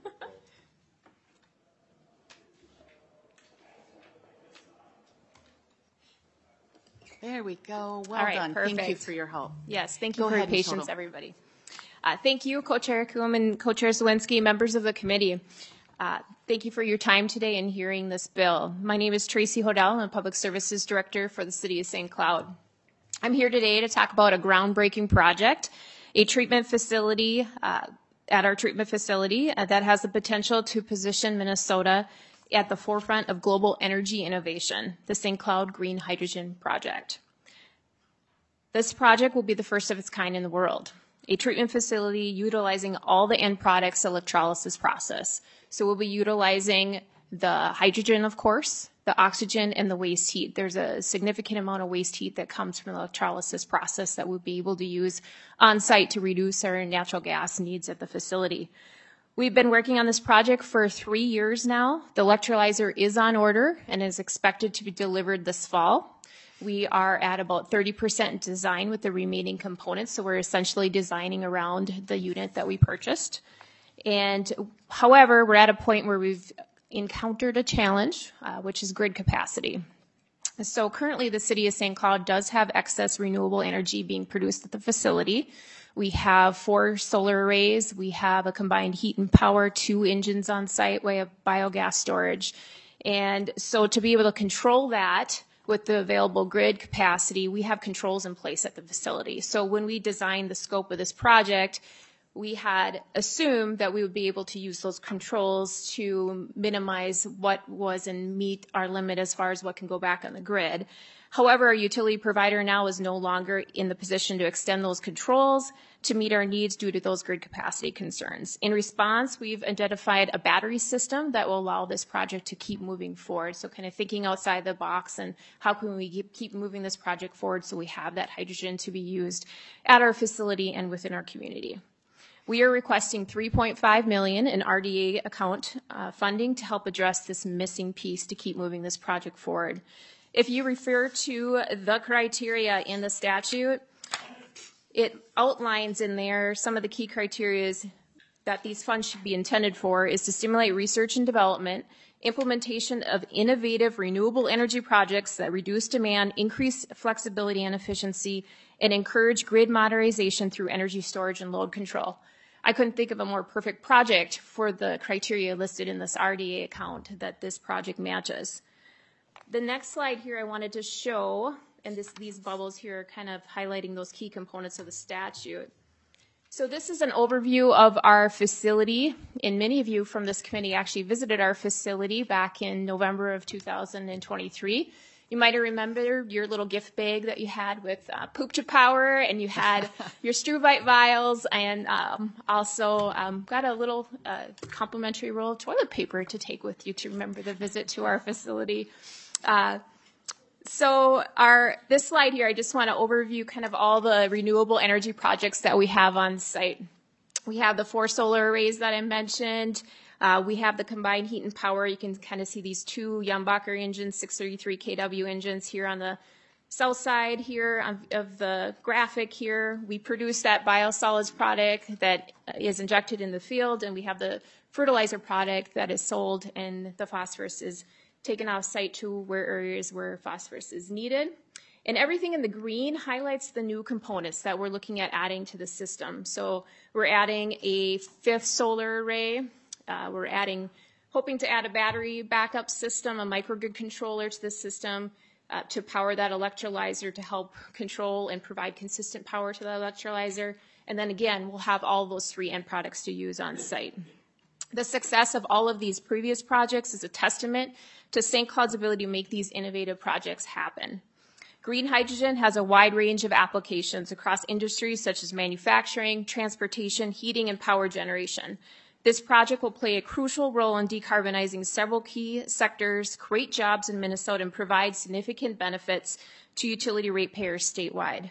There we go. Well All right, done. Thank you perfect. for your help. Yes, thank you Go for your ahead, Ms. patience, Hodo. everybody. Thank you, Co-Chair Coombe and Co-Chair Zawinski, members of the committee. Thank you for your time today in hearing this bill. My name is Tracy Hodel. I'm a Public Services Director for the City of St. Cloud. I'm here today to talk about a groundbreaking project, a treatment facility at our treatment facility that has the potential to position Minnesota at the forefront of global energy innovation, the St. Cloud Green Hydrogen Project. This project will be the first of its kind in the world, a treatment facility utilizing all the end products of electrolysis process. So we'll be utilizing the hydrogen, of course, the oxygen, and the waste heat. There's a significant amount of waste heat that comes from the electrolysis process that we'll be able to use on site to reduce our natural gas needs at the facility. We've been working on this project for 3 years now. The electrolyzer is on order and is expected to be delivered this fall. We are at about 30% design with the remaining components, so we're essentially designing around the unit that we purchased. And however, we're at a point where we've encountered a challenge, which is grid capacity. So currently the City of St. Cloud does have excess renewable energy being produced at the facility. We have 4 solar arrays. We have a combined heat and power, 2 engines on site. We have biogas storage. And so to be able to control that with the available grid capacity, we have controls in place at the facility. So when we designed the scope of this project, we had assumed that we would be able to use those controls to minimize what was and meet our limit as far as what can go back on the grid. However, our utility provider now is no longer in the position to extend those controls to meet our needs due to those grid capacity concerns. In response, we've identified a battery system that will allow this project to keep moving forward. So kind of thinking outside the box and how can we keep moving this project forward so we have that hydrogen to be used at our facility and within our community. We are requesting $3.5 million in RDA account funding to help address this missing piece to keep moving this project forward. If you refer to the criteria in the statute, it outlines in there some of the key criteria that these funds should be intended for is to stimulate research and development, implementation of innovative renewable energy projects that reduce demand, increase flexibility and efficiency, and encourage grid modernization through energy storage and load control. I couldn't think of a more perfect project for the criteria listed in this RDA account that this project matches. The next slide here I wanted to show, and these bubbles here are kind of highlighting those key components of the statute. So this is an overview of our facility, and many of you from this committee actually visited our facility back in November of 2023. You might have remembered your little gift bag that you had with Poop to Power, and you had your Struvite vials, and also got a little complimentary roll of toilet paper to take with you to remember the visit to our facility. So this slide here, I just want to overview kind of all the renewable energy projects that we have on site. We have the 4 solar arrays that I mentioned. We have the combined heat and power. You can kind of see these 2 Yumbacher engines, 633 kW engines here on the south side here of the graphic here. We produce that biosolids product that is injected in the field, and we have the fertilizer product that is sold, and the phosphorus is taken off site to areas where phosphorus is needed. And everything in the green highlights the new components that we're looking at adding to the system. So we're adding a 5th solar array. We're hoping to add a battery backup system, a microgrid controller to the system to power that electrolyzer to help control and provide consistent power to the electrolyzer. And then again, we'll have all those 3 end products to use on site. The success of all of these previous projects is a testament to St. Cloud's ability to make these innovative projects happen. Green hydrogen has a wide range of applications across industries such as manufacturing, transportation, heating, and power generation. This project will play a crucial role in decarbonizing several key sectors, create jobs in Minnesota, and provide significant benefits to utility ratepayers statewide.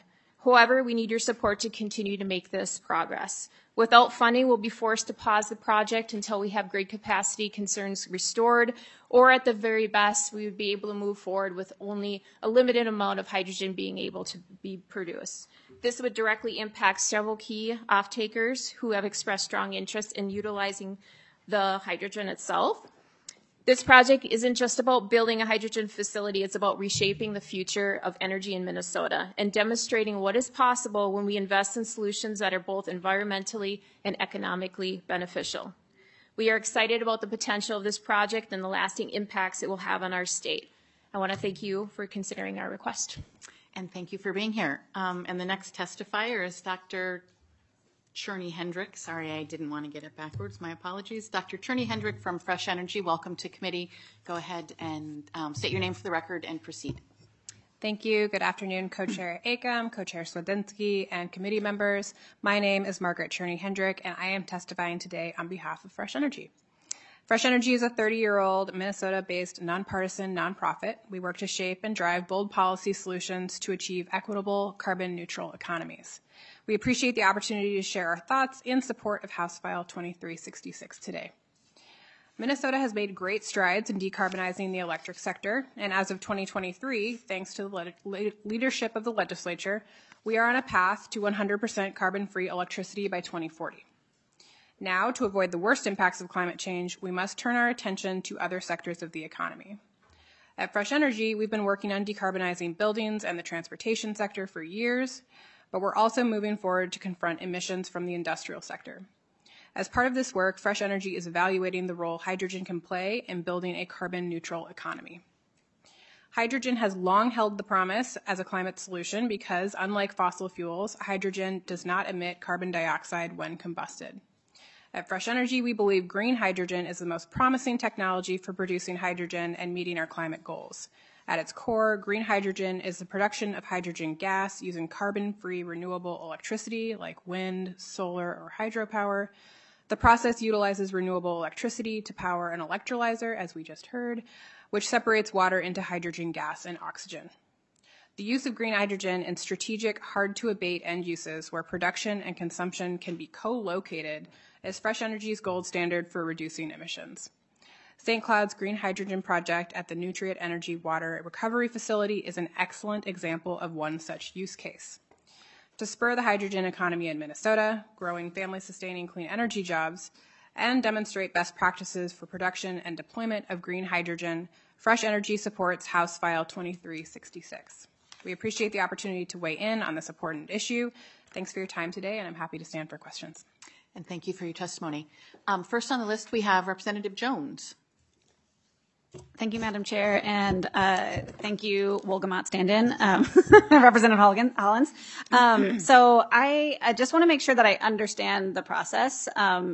However, we need your support to continue to make this progress. Without funding, we'll be forced to pause the project until we have grid capacity concerns restored, or at the very best, we would be able to move forward with only a limited amount of hydrogen being able to be produced. This would directly impact several key off-takers who have expressed strong interest in utilizing the hydrogen itself. This project isn't just about building a hydrogen facility, it's about reshaping the future of energy in Minnesota and demonstrating what is possible when we invest in solutions that are both environmentally and economically beneficial. We are excited about the potential of this project and the lasting impacts it will have on our state. I want to thank you for considering our request. And thank you for being here. And the next testifier is Dr. Cherney Hendrick. Sorry, I didn't want to get it backwards. My apologies. Dr. Cherney Hendrick from Fresh Energy. Welcome to committee. Go ahead and state your name for the record and proceed. Thank you. Good afternoon, Co-Chair Acom, Co-Chair Swedzinski, and committee members. My name is Margaret Cherney Hendrick, and I am testifying today on behalf of Fresh Energy. Fresh Energy is a 30-year-old Minnesota-based nonpartisan nonprofit. We work to shape and drive bold policy solutions to achieve equitable, carbon-neutral economies. We appreciate the opportunity to share our thoughts in support of House File 2366 today. Minnesota has made great strides in decarbonizing the electric sector, and as of 2023, thanks to the leadership of the legislature, we are on a path to 100% carbon-free electricity by 2040. Now, to avoid the worst impacts of climate change, we must turn our attention to other sectors of the economy. At Fresh Energy, we've been working on decarbonizing buildings and the transportation sector for years, but we're also moving forward to confront emissions from the industrial sector. As part of this work, Fresh Energy is evaluating the role hydrogen can play in building a carbon-neutral economy. Hydrogen has long held the promise as a climate solution because, unlike fossil fuels, hydrogen does not emit carbon dioxide when combusted. At Fresh Energy, we believe green hydrogen is the most promising technology for producing hydrogen and meeting our climate goals. At its core, green hydrogen is the production of hydrogen gas using carbon-free renewable electricity like wind, solar, or hydropower. The process utilizes renewable electricity to power an electrolyzer, as we just heard, which separates water into hydrogen gas and oxygen. The use of green hydrogen in strategic, hard-to-abate end uses where production and consumption can be co-located is Fresh Energy's gold standard for reducing emissions. St. Cloud's green hydrogen project at the Nutrient Energy Water Recovery Facility is an excellent example of one such use case. To spur the hydrogen economy in Minnesota, growing family-sustaining clean energy jobs, and demonstrate best practices for production and deployment of green hydrogen, Fresh Energy supports House File 2366. We appreciate the opportunity to weigh in on this important issue. Thanks for your time today, and I'm happy to stand for questions. And thank you for your testimony. First on the list, we have Representative Jones. Thank you, Madam Chair, and thank you, Wolgamott stand-in, Representative Hollins. So I just want to make sure that I understand the process.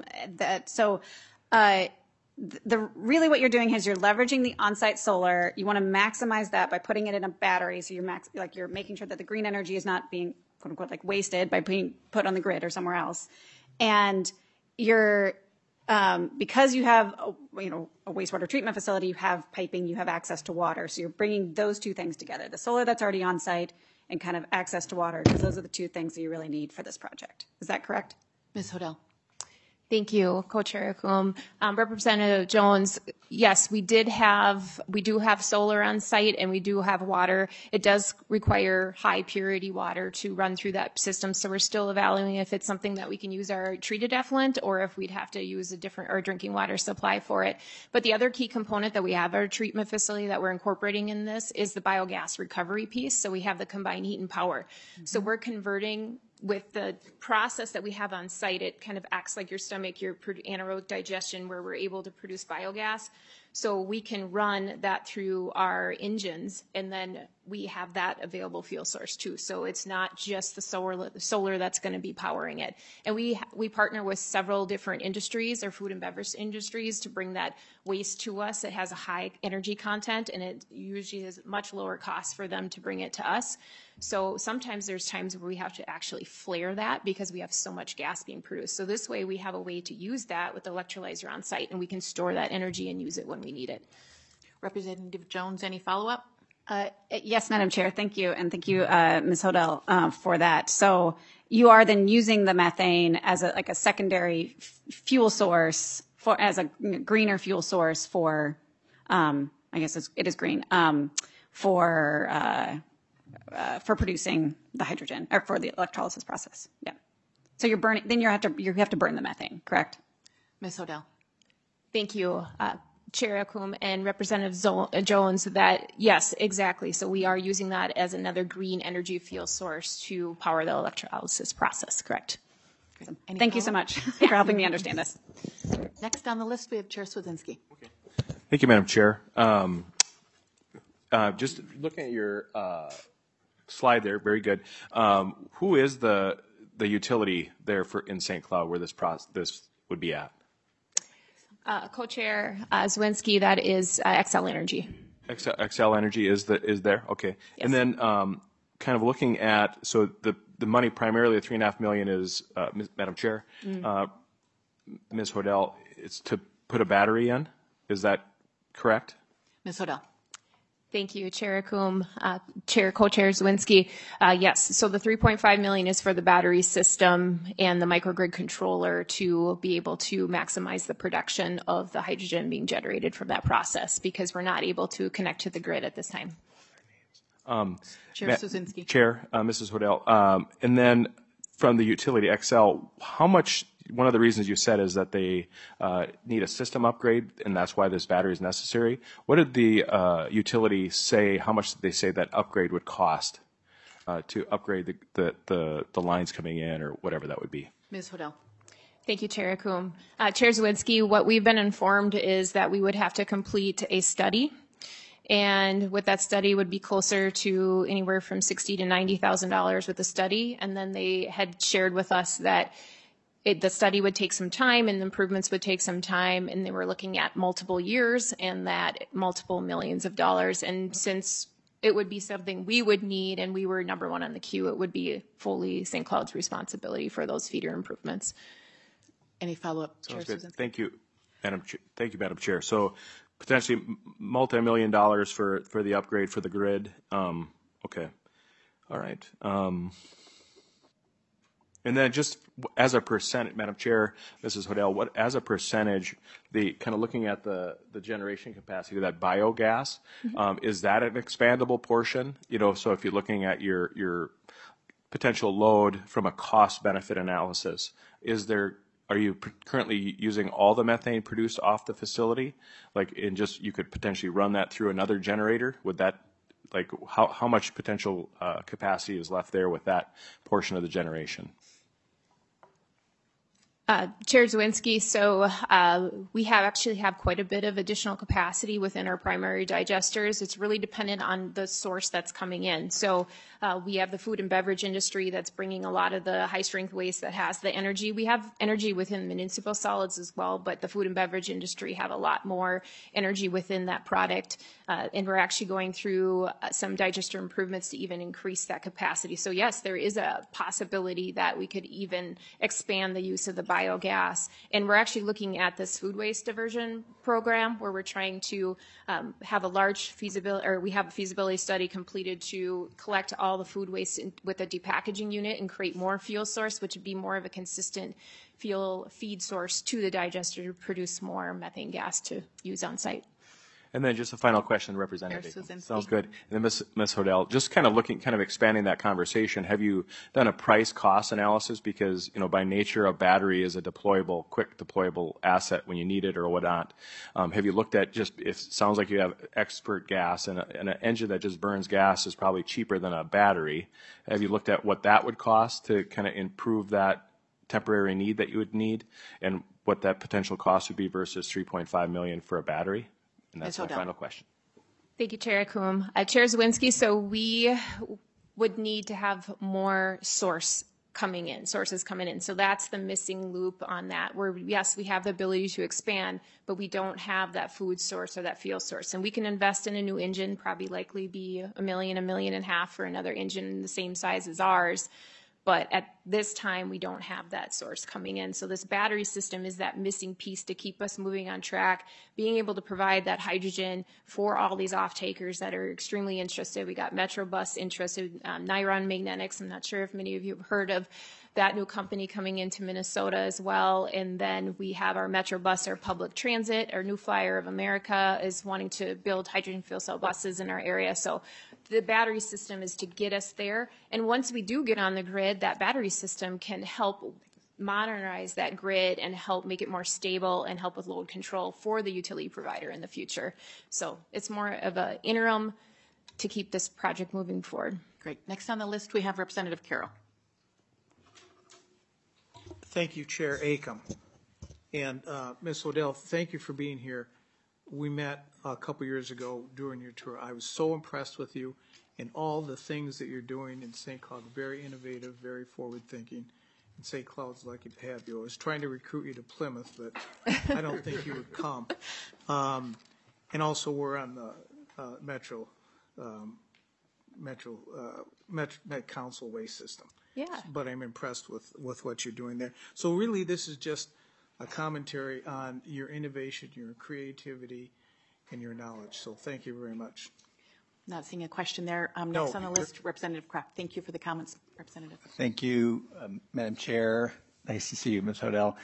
Really what you're doing is you're leveraging the on-site solar. You want to maximize that by putting it in a battery. So you're making sure that the green energy is not being quote unquote like wasted by being put on the grid or somewhere else. And you're because you have a wastewater treatment facility, you have piping, you have access to water. So you're bringing those two things together, the solar that's already on site and kind of access to water, because those are the two things that you really need for this project. Is that correct? Ms. Hodel. Thank you, Co-Chair Coom. Representative Jones, yes, we do have solar on site and we do have water. It does require high purity water to run through that system. So we're still evaluating if it's something that we can use our treated effluent or if we'd have to use a different or drinking water supply for it. But the other key component that we have our treatment facility that we're incorporating in this is the biogas recovery piece. So we have the combined heat and power. Mm-hmm. So we're converting with the process that we have on site. It kind of acts like your stomach, your anaerobic digestion, where we're able to produce biogas. So we can run that through our engines, and then we have that available fuel source too. So it's not just the solar that's going to be powering it. And we partner with several different industries, or food and beverage industries, to bring that waste to us. It has a high energy content, and it usually is much lower cost for them to bring it to us. So sometimes there's times where we have to actually flare that because we have so much gas being produced. So this way we have a way to use that with the electrolyzer on site, and we can store that energy and use it when we need it. Representative Jones, any follow-up? Yes, Madam Chair, thank you. And thank you, Ms. Hodel, for that. So you are then using the methane as a secondary fuel source as a greener fuel source for, I guess it is green, for producing the hydrogen or for the electrolysis process. Yeah. So you're burning, then you have to burn the methane, correct? Ms. Hodel. Thank you, Chair Akum and Representative Jones, that yes, exactly. So we are using that as another green energy fuel source to power the electrolysis process, correct? Thank you so much for helping me understand this. Next on the list, we have Chair Swedzinski. Okay. Thank you, Madam Chair. Just looking at your slide there, very good. Who is the utility there in St. Cloud where this would be at? Co-Chair Zwinski, that is Xcel Energy. Xcel Energy is there? Okay. Yes. And then kind of looking at, so the money primarily, the $3.5 million is, Madam Chair, Ms. Hodel, it's to put a battery in. Is that correct? Ms. Hodel. Thank you, Chair Akum, Co-Chair Zwinski. Yes, so the $3.5 million is for the battery system and the microgrid controller to be able to maximize the production of the hydrogen being generated from that process because we're not able to connect to the grid at this time. Chair Swedzinski. Chair, Mrs. Hodel, and then from the utility Xcel, how much? One of the reasons you said is that they need a system upgrade, and that's why this battery is necessary. What did the utility say? How much did they say that upgrade would cost to upgrade the lines coming in, or whatever that would be? Ms. Hodel. Thank you, Chair Akum. Chair Zwinski, what we've been informed is that we would have to complete a study. And with that study would be closer to anywhere from $60,000 to $90,000 with the study. And then they had shared with us that the study would take some time and the improvements would take some time, and they were looking at multiple years and that multiple millions of dollars. And since it would be something we would need and we were number one on the queue, it would be fully St. Cloud's responsibility for those feeder improvements. Any follow-up, Chair Susan? Thank you, Madam Chair. So potentially multi-million dollars for the upgrade for the grid. Okay. All right. And then just as a percent, Madam Chair, Mrs. Hodel, as a percentage, the kind of looking at the generation capacity of that biogas, is that an expandable portion? So if you're looking at your potential load from a cost benefit analysis, are you currently using all the methane produced off the facility? You could potentially run that through another generator? Would that, how much potential capacity is left there with that portion of the generation? Chair Zwinski, so we actually have quite a bit of additional capacity within our primary digesters. It's really dependent on the source that's coming in. So we have the food and beverage industry that's bringing a lot of the high-strength waste that has the energy. We have energy within municipal solids as well, but the food and beverage industry have a lot more energy within that product. And we're actually going through some digester improvements to even increase that capacity. So yes, there is a possibility that we could even expand the use of the biogas. And we're actually looking at this food waste diversion program where we're trying to have a large feasibility, or we have a feasibility study completed to collect all the food waste with a depackaging unit and create more fuel source, which would be more of a consistent fuel feed source to the digester to produce more methane gas to use on site. And then just a final question, Representative. Sounds good. And then Ms. Hodel, just kind of expanding that conversation, have you done a price cost analysis? Because, by nature, a battery is a quick deployable asset when you need it or whatnot. Have you looked at it sounds like you have expert gas and an engine that just burns gas is probably cheaper than a battery. Have you looked at what that would cost to kind of improve that temporary need that you would need and what that potential cost would be versus $3.5 million for a battery? And that's my final question. Thank you, Chair Akum. Chair Zwinski, so we would need to have more sources coming in. So that's the missing loop on that, where, yes, we have the ability to expand, but we don't have that food source or that fuel source. And we can invest in a new engine, probably likely be $1 million, $1.5 million for another engine the same size as ours. But at this time, we don't have that source coming in. So this battery system is that missing piece to keep us moving on track, being able to provide that hydrogen for all these off-takers that are extremely interested. We got Metrobus interested, Niron Magnetics. I'm not sure if many of you have heard of that new company coming into Minnesota as well. And then we have our Metrobus, our public transit, our New Flyer of America is wanting to build hydrogen fuel cell buses in our area. So the battery system is to get us there. And once we do get on the grid, that battery system can help modernize that grid and help make it more stable and help with load control for the utility provider in the future. So it's more of an interim to keep this project moving forward. Great. Next on the list, we have Representative Carroll. Thank you, Chair Acom. And Ms. Odell, thank you for being here. We met a couple years ago during your tour. I was so impressed with you and all the things that you're doing in St. Cloud. Very innovative, very forward-thinking. And St. Cloud's lucky to have you. I was trying to recruit you to Plymouth, but I don't think you would come. And also, we're on the Met Council waste system. Yeah. But I'm impressed with what you're doing there. So really, this is just a commentary on your innovation, your creativity, and your knowledge. So thank you very much. Not seeing a question there. Next on the list, Representative Kraft. Thank you for the comments, Representative. Thank you, Madam Chair. Nice to see you, Ms. Hodel.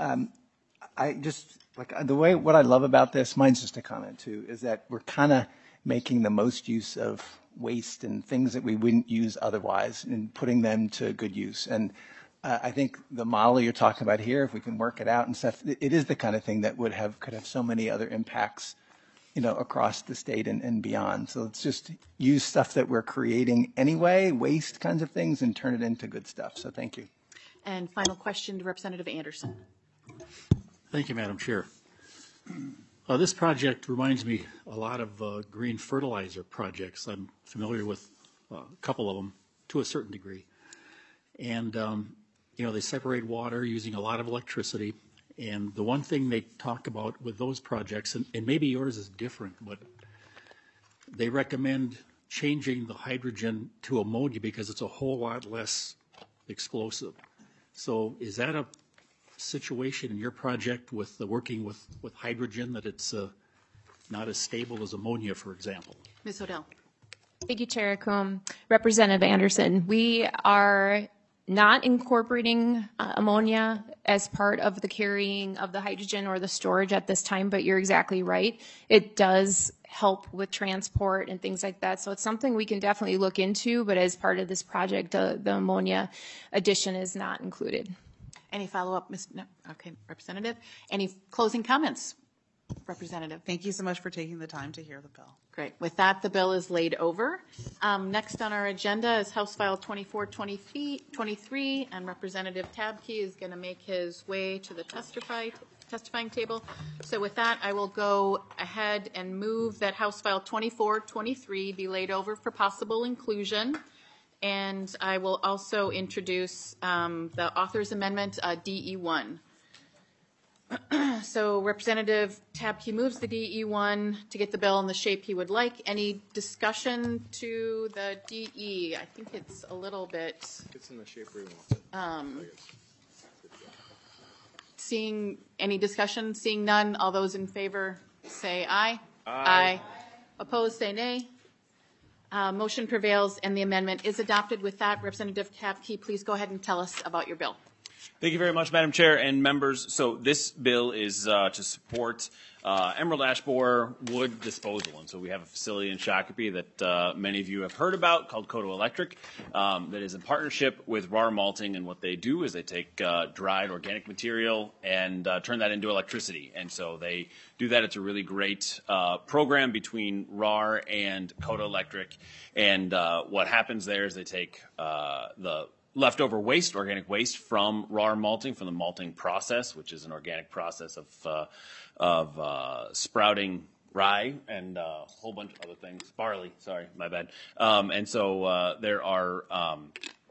I just, what I love about this, mine's just a comment too, is that we're kind of making the most use of waste and things that we wouldn't use otherwise and putting them to good use. And I think the model you're talking about here, if we can work it out and stuff, it is the kind of thing that could have so many other impacts, across the state and beyond. So let's just use stuff that we're creating anyway, waste kinds of things, and turn it into good stuff. So thank you. And final question to Representative Anderson. Thank you, Madam Chair. This project reminds me a lot of green fertilizer projects. I'm familiar with a couple of them to a certain degree. And, they separate water using a lot of electricity. And the one thing they talk about with those projects, and maybe yours is different, but they recommend changing the hydrogen to ammonia because it's a whole lot less explosive. So is that a situation in your project with working with hydrogen that it's not as stable as ammonia, for example? Ms. Hodel. Thank you, Chair Coom. Representative Anderson, we are not incorporating ammonia as part of the carrying of the hydrogen or the storage at this time, but you're exactly right. It does help with transport and things like that. So it's something we can definitely look into, but as part of this project, the ammonia addition is not included. Any follow-up, Ms. No? Okay, Representative. Any closing comments, Representative? Thank you so much for taking the time to hear the bill. Great. With that, the bill is laid over. Next on our agenda is House File 2423, and Representative Tabke is going to make his way to the testifying table. So with that, I will go ahead and move that House File 2423 be laid over for possible inclusion. And I will also introduce the author's amendment, DE1. So Representative Tabke moves the DE1 to get the bill in the shape he would like. Any discussion to the DE? I think it's a little bit. It's in the shape we want. Seeing any discussion? Seeing none, all those in favor say aye. Aye. Opposed, say nay. Motion prevails and the amendment is adopted. With that, Representative Tabke, please go ahead and tell us about your bill. Thank you very much, Madam Chair and members. So this bill is to support emerald ash borer wood disposal. And so we have a facility in Shakopee that many of you have heard about called Coto Electric that is in partnership with RAR Malting. And what they do is they take dried organic material and turn that into electricity. And so they do that. It's a really great program between RAR and Coto Electric. And what happens there is they take the leftover waste, organic waste from RAR malting, from the malting process, which is an organic process of sprouting rye and a whole bunch of other things. Barley, sorry, my bad. And so there are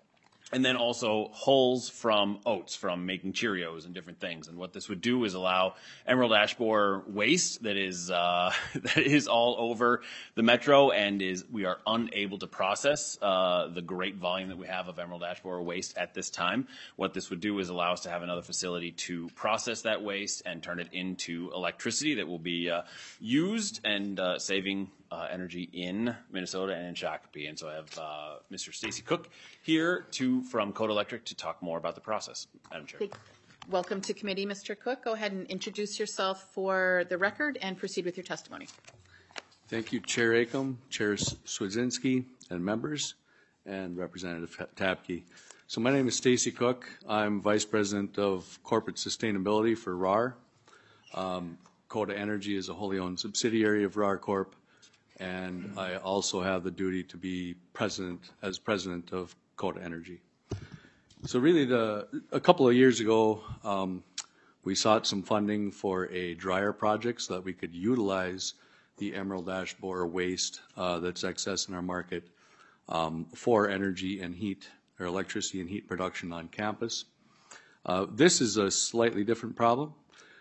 And then also hulls from oats, from making Cheerios and different things. And what this would do is allow emerald ash borer waste that is that is all over the metro and we are unable to process the great volume that we have of emerald ash borer waste at this time. What this would do is allow us to have another facility to process that waste and turn it into electricity that will be used and saving energy in Minnesota and in Shakopee. And so I have Mr. Stacy Cook here from Code Electric to talk more about the process. Madam Chair. Welcome to committee, Mr. Cook. Go ahead and introduce yourself for the record and proceed with your testimony. Thank you, Chair Acom, Chair Swedzinski, and members, and Representative Tapke. So my name is Stacy Cook. I'm Vice President of Corporate Sustainability for RAR. Coda Energy is a wholly owned subsidiary of RAR Corp. And I also have the duty to be president of Coda Energy. So really, a couple of years ago, we sought some funding for a dryer project so that we could utilize the emerald ash borer waste that's excess in our market for energy and heat, or electricity and heat production on campus. This is a slightly different problem.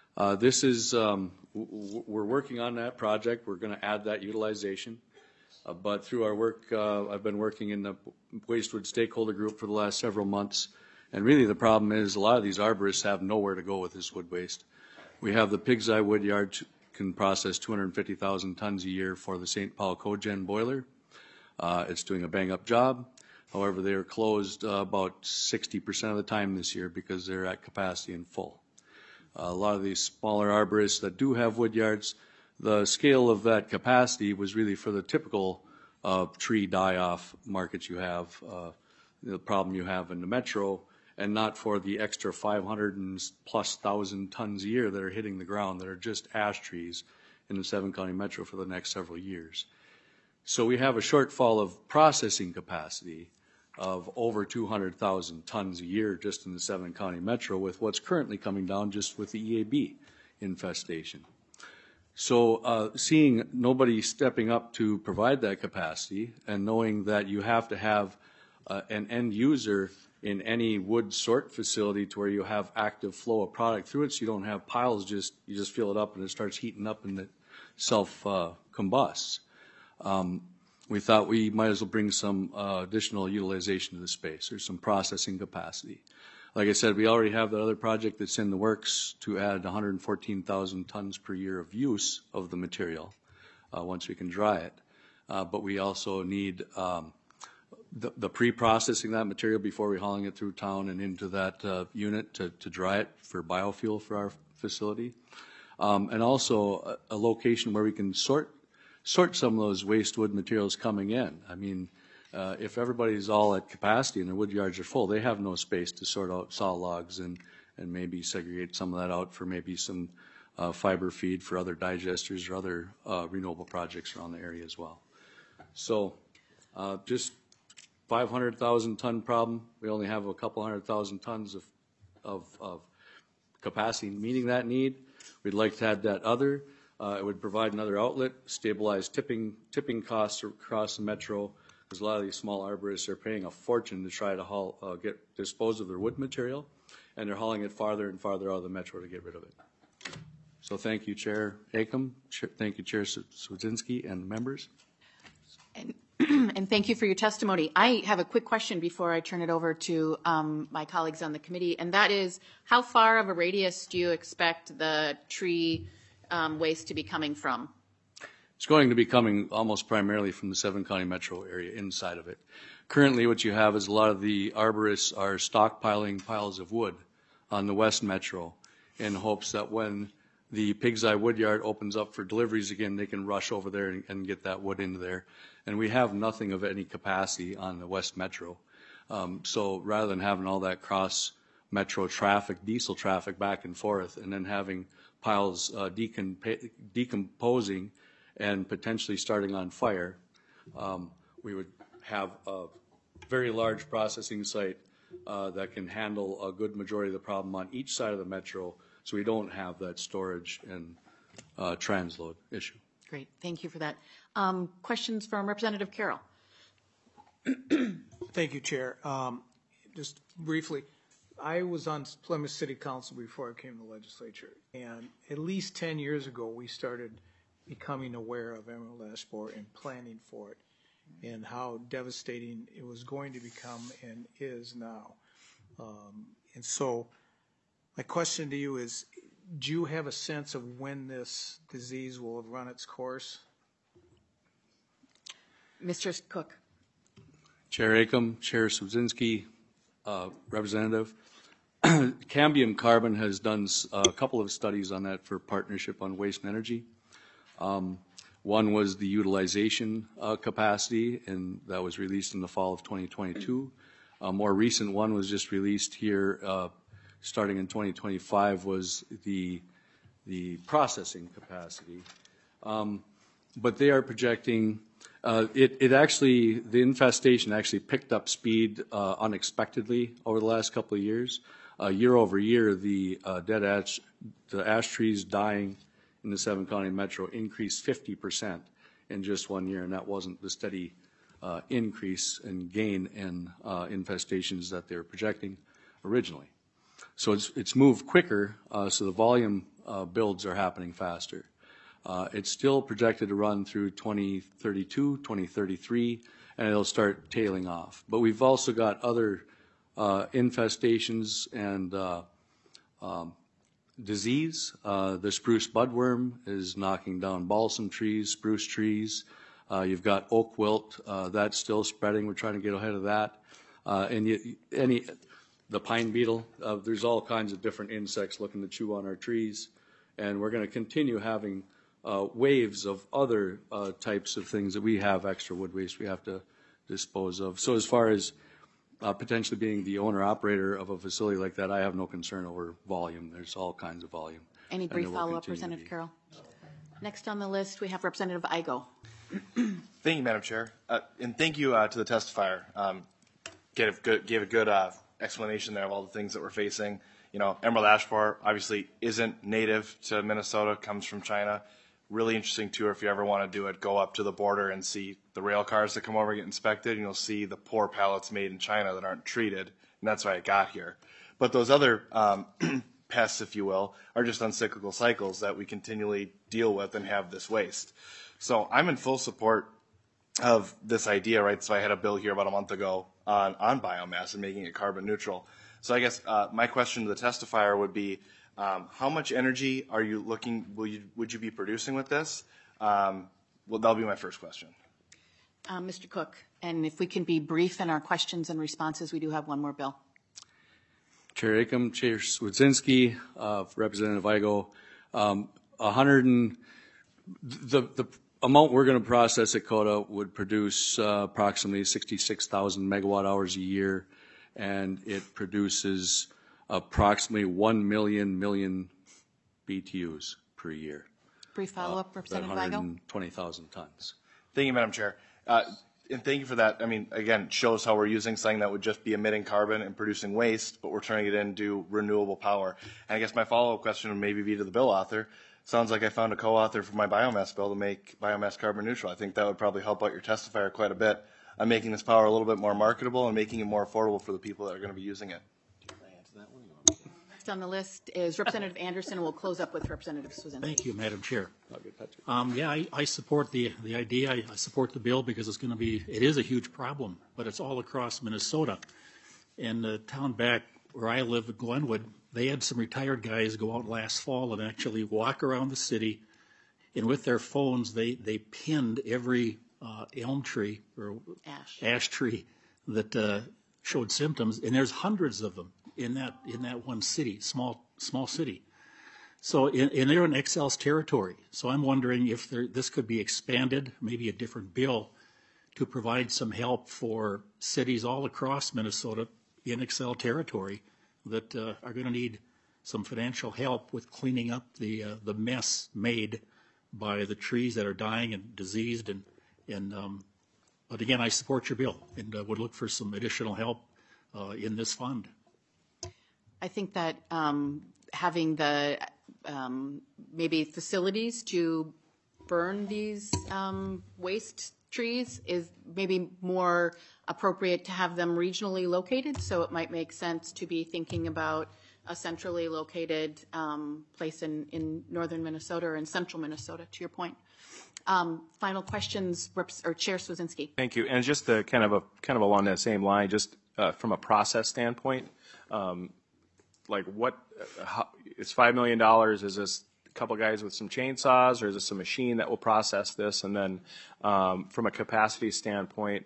We're working on that project. We're going to add that utilization. But through our work, I've been working in the Wastewood stakeholder group for the last several months. And really the problem is a lot of these arborists have nowhere to go with this wood waste. We have the Pig's Eye Wood Yard can process 250,000 tons a year for the St. Paul Cogen boiler. It's doing a bang-up job. However, they are closed about 60% of the time this year because they're at capacity and full. A lot of these smaller arborists that do have wood yards, the scale of that capacity was really for the typical tree die-off markets you have, the problem you have in the metro, and not for the extra 500 and plus thousand tons a year that are hitting the ground that are just ash trees in the 7-county metro for the next several years. So we have a shortfall of processing capacity of over 200,000 tons a year just in the 7-county metro with what's currently coming down just with the EAB infestation. So seeing nobody stepping up to provide that capacity and knowing that you have to have an end user in any wood sort facility to where you have active flow of product through it so you don't have piles, you just fill it up and it starts heating up and it self-combusts. We thought we might as well bring some additional utilization to the space or some processing capacity. Like I said, we already have that other project that's in the works to add 114,000 tons per year of use of the material once we can dry it. But we also need the pre-processing that material before we're hauling it through town and into that unit to dry it for biofuel for our facility. And also a location where we can sort some of those waste wood materials coming in. I mean, if everybody's all at capacity and their wood yards are full, they have no space to sort out saw logs and maybe segregate some of that out for maybe some fiber feed for other digesters or other renewable projects around the area as well. So just 500,000 ton problem. We only have a couple 100,000 tons of capacity meeting that need. We'd like to add that other. It would provide another outlet, stabilize tipping costs across the metro, because a lot of these small arborists are paying a fortune to try to dispose of their wood material, and they're hauling it farther and farther out of the metro to get rid of it. So thank you, Chair Acom. Thank you, Chair Swedzinski and members. And thank you for your testimony. I have a quick question before I turn it over to my colleagues on the committee, and that is, how far of a radius do you expect the tree waste to be coming from? It's going to be coming almost primarily from the 7-county metro area inside of it. Currently what you have is a lot of the arborists are stockpiling piles of wood on the West Metro in hopes that when the Pig's Eye Wood Yard opens up for deliveries again, they can rush over there and get that wood into there. And we have nothing of any capacity on the West Metro. So rather than having all that cross metro traffic, diesel traffic back and forth, and then having piles decomposing and potentially starting on fire, we would have a very large processing site that can handle a good majority of the problem on each side of the metro, so we don't have that storage and transload issue. Great, thank you for that. Questions from Representative Carroll. Thank you, Chair. just briefly, I was on Plymouth City Council before I came to the legislature, and at least 10 years ago, we started becoming aware of emerald ash borer and planning for it, and how devastating it was going to become and is now. And so my question to you is, do you have a sense of when this disease will have run its course? Mr. Cook. Chair Acom, Chair Swedzinski, Representative. Cambium Carbon has done a couple of studies on that for Partnership on Waste and Energy. One was the utilization capacity, and that was released in the fall of 2022. A more recent one was just released here starting in 2025 was the processing capacity. But they are projecting, the infestation actually picked up speed unexpectedly over the last couple of years. Year over year, the ash trees dying in the 7-county metro increased 50% in just 1 year, and that wasn't the steady increase and gain in infestations that they were projecting originally. So it's moved quicker, so the volume builds are happening faster. It's still projected to run through 2032, 2033, and it'll start tailing off. But we've also got other infestations and disease. The spruce budworm is knocking down balsam trees, spruce trees. You've got oak wilt, that's still spreading. We're trying to get ahead of that. The pine beetle, there's all kinds of different insects looking to chew on our trees. And we're going to continue having waves of other types of things that we have extra wood waste we have to dispose of. So as far as potentially being the owner-operator of a facility like that, I have no concern over volume. There's all kinds of volume. Any brief follow-up, Representative Carroll? Next on the list, we have Representative Igo. Thank you, Madam Chair. And thank you to the testifier. Gave a good explanation there of all the things that we're facing. You know, emerald ash borer obviously isn't native to Minnesota, comes from China. Really interesting tour if you ever want to do it. Go up to the border and see the rail cars that come over and get inspected, and you'll see the poor pallets made in China that aren't treated, and that's why it got here. But those other pests, if you will, are just on cyclical cycles that we continually deal with and have this waste. So I'm in full support of this idea, right? So I had a bill here about a month ago on biomass and making it carbon neutral. So I guess my question to the testifier would be, how much energy are you looking, would you be producing with this? Well, that'll be my first question. Mr. Cook, and if we can be brief in our questions and responses, we do have one more bill. Chair Acom, Chair Swedzinski, Representative Igo, the amount we're going to process at COTA would produce approximately 66,000 megawatt hours a year, and it produces approximately 1 million BTUs per year. Brief follow-up, Representative Igo. 120,000 tons. Thank you, Madam Chair. And thank you for that. I mean, again, it shows how we're using something that would just be emitting carbon and producing waste, but we're turning it into renewable power. And I guess my follow-up question would maybe be to the bill author. Sounds like I found a co-author for my biomass bill to make biomass carbon neutral. I think that would probably help out your testifier quite a bit on making this power a little bit more marketable and making it more affordable for the people that are going to be using it. Next on the list is Representative Anderson, and we'll close up with Representative Swedzinski. Thank you, Madam Chair. I support the idea. I support the bill because it is a huge problem, but it's all across Minnesota. In the town back where I live at Glenwood, they had some retired guys go out last fall and actually walk around the city, and with their phones, they pinned every elm tree or ash tree that showed symptoms, and there's hundreds of them in that one city, small city. So, and they're in Excel's territory. So I'm wondering if this could be expanded, maybe a different bill, to provide some help for cities all across Minnesota in Excel territory that are going to need some financial help with cleaning up the mess made by the trees that are dying and diseased. But again, I support your bill and would look for some additional help in this fund. I think that having the maybe facilities to burn these waste trees is maybe more appropriate to have them regionally located. So it might make sense to be thinking about a centrally located place in northern Minnesota or in central Minnesota, to your point. Final questions, or Chair Swedzinski. Thank you. And just to kind of along that same line, just from a process standpoint, like it's $5 million. Is this a couple guys with some chainsaws, or is this a machine that will process this? And then from a capacity standpoint,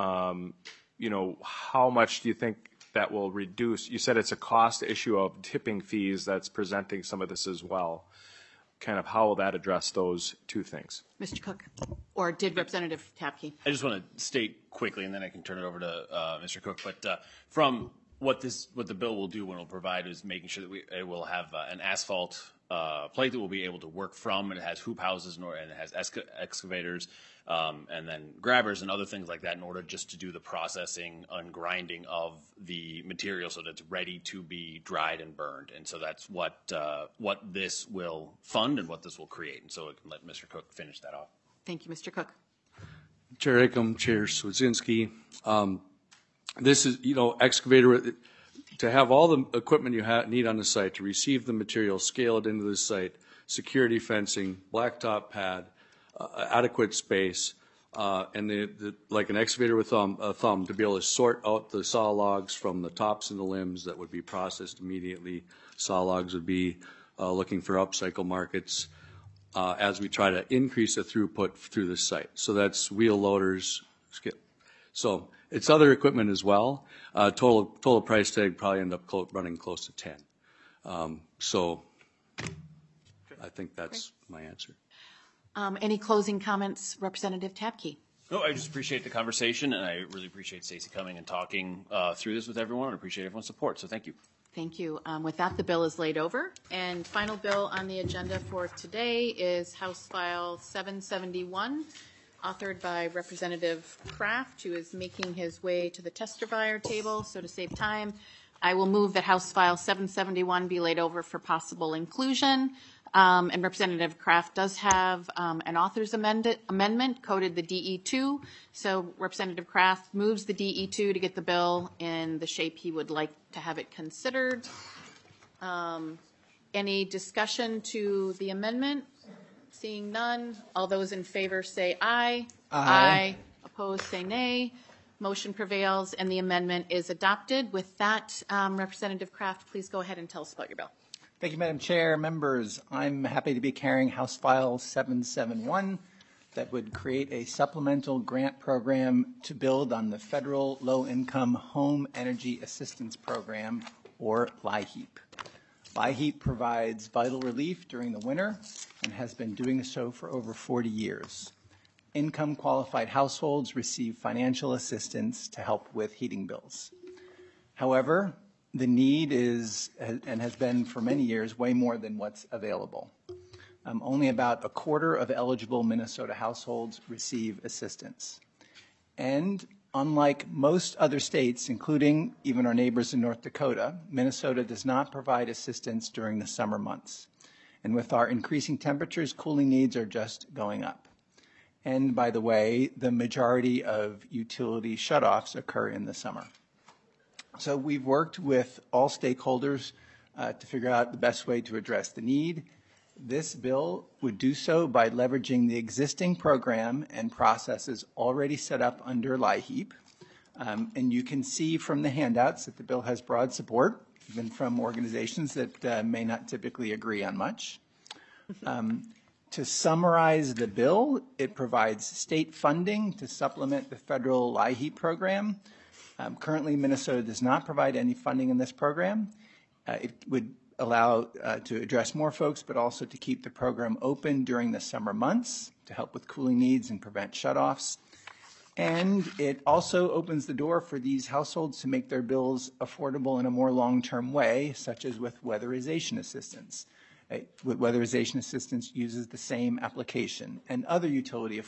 how much do you think that will reduce? You said it's a cost issue of tipping fees that's presenting some of this as well. Kind of how will that address those two things? Mr. Cook, or did Representative Tapke? I just want to state quickly, and then I can turn it over to Mr. Cook. But from what the bill will do, what it will provide is making sure that it will have an asphalt plate that we'll be able to work from. It has hoop houses and it has excavators and then grabbers and other things like that in order just to do the processing and grinding of the material so that it's ready to be dried and burned. And so that's what this will fund and what this will create. And so I can let Mr. Cook finish that off. Thank you, Mr. Cook. Chair Acom, Chair Swedzinski. This is, excavator, to have all the equipment you need on the site, to receive the material, scale it into the site, security fencing, blacktop pad, adequate space, and like an excavator with a thumb to be able to sort out the saw logs from the tops and the limbs that would be processed immediately. Saw logs would be looking for upcycle markets as we try to increase the throughput through the site. So that's wheel loaders. So it's other equipment as well. Total price tag probably end up running close to 10. So I think that's my answer. Any closing comments, Representative Tapke? No, I just appreciate the conversation, and I really appreciate Stacey coming and talking through this with everyone, and appreciate everyone's support. So thank you. Thank you. With that, the bill is laid over. And final bill on the agenda for today is House File 771, authored by Representative Kraft, who is making his way to the testifier table. So to save time, I will move that House File 771 be laid over for possible inclusion. And Representative Kraft does have an author's amendment coded the DE2. So Representative Kraft moves the DE2 to get the bill in the shape he would like to have it considered. Any discussion to the amendment? Seeing none, all those in favor say aye. Aye. Opposed say nay. Motion prevails and the amendment is adopted. With that, Representative Kraft, please go ahead and tell us about your bill. Thank you, Madam Chair. Members, I'm happy to be carrying House File 771 that would create a supplemental grant program to build on the Federal Low-Income Home Energy Assistance Program, or LIHEAP. LIHEAP provides vital relief during the winter and has been doing so for over 40 years. Income-qualified households receive financial assistance to help with heating bills. However, the need is, and has been for many years, way more than what's available. Only about a quarter of eligible Minnesota households receive assistance. And unlike most other states, including even our neighbors in North Dakota, Minnesota does not provide assistance during the summer months. And with our increasing temperatures, cooling needs are just going up. And by the way, the majority of utility shutoffs occur in the summer. So we've worked with all stakeholders to figure out the best way to address the need. This bill would do so by leveraging the existing program and processes already set up under LIHEAP. And you can see from the handouts that the bill has broad support, even from organizations that may not typically agree on much. To summarize the bill, it provides state funding to supplement the federal LIHEAP program. Currently, Minnesota does not provide any funding in this program. It would allow to address more folks, but also to keep the program open during the summer months to help with cooling needs and prevent shutoffs. And it also opens the door for these households to make their bills affordable in a more long-term way, such as with weatherization assistance. Weatherization assistance uses the same application, and other utility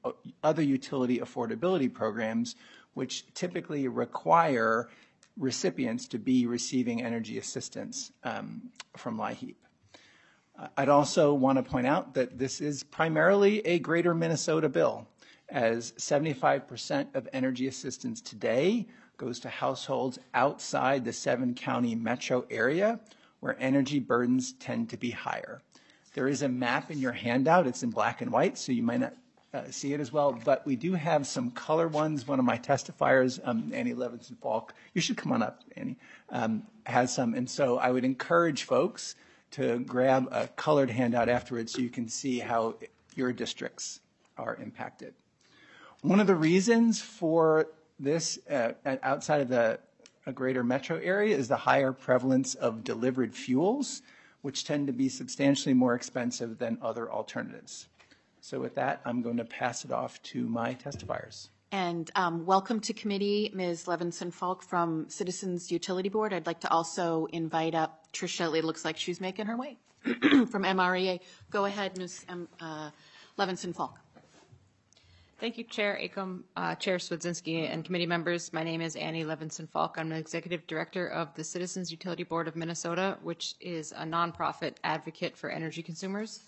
affordability programs, which typically require recipients to be receiving energy assistance from LIHEAP. I'd also want to point out that this is primarily a greater Minnesota bill. as 75% of energy assistance today goes to households outside the 7-county metro area where energy burdens tend to be higher. There is a map in your handout. It's in black and white, so you might not see it as well, but we do have some color ones. One of my testifiers, Annie Levinson-Falk, you should come on up, Annie, has some. And so I would encourage folks to grab a colored handout afterwards so you can see how your districts are impacted. One of the reasons for this outside of the greater metro area is the higher prevalence of delivered fuels, which tend to be substantially more expensive than other alternatives. So with that, I'm going to pass it off to my testifiers. And welcome to committee, Ms. Levinson-Falk from Citizens Utility Board. I'd like to also invite up Tricia. It looks like she's making her way from MREA. Go ahead, Ms. Levinson-Falk. Thank you, Chair Acom, Chair Swedzinski, and committee members. My name is Annie Levinson-Falk. I'm the Executive Director of the Citizens Utility Board of Minnesota, which is a nonprofit advocate for energy consumers.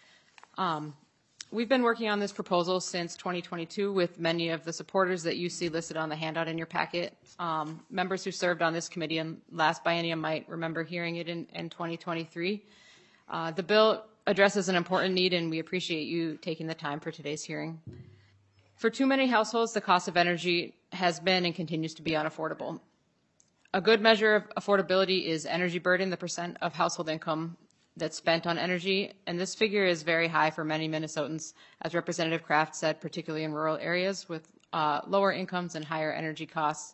We've been working on this proposal since 2022 with many of the supporters that you see listed on the handout in your packet. Members who served on this committee in last biennium might remember hearing it in 2023. The bill addresses an important need, and we appreciate you taking the time for today's hearing. For too many households, the cost of energy has been and continues to be unaffordable. A good measure of affordability is energy burden, the percent of household income that's spent on energy, and this figure is very high for many Minnesotans, as Representative Kraft said, particularly in rural areas with lower incomes and higher energy costs.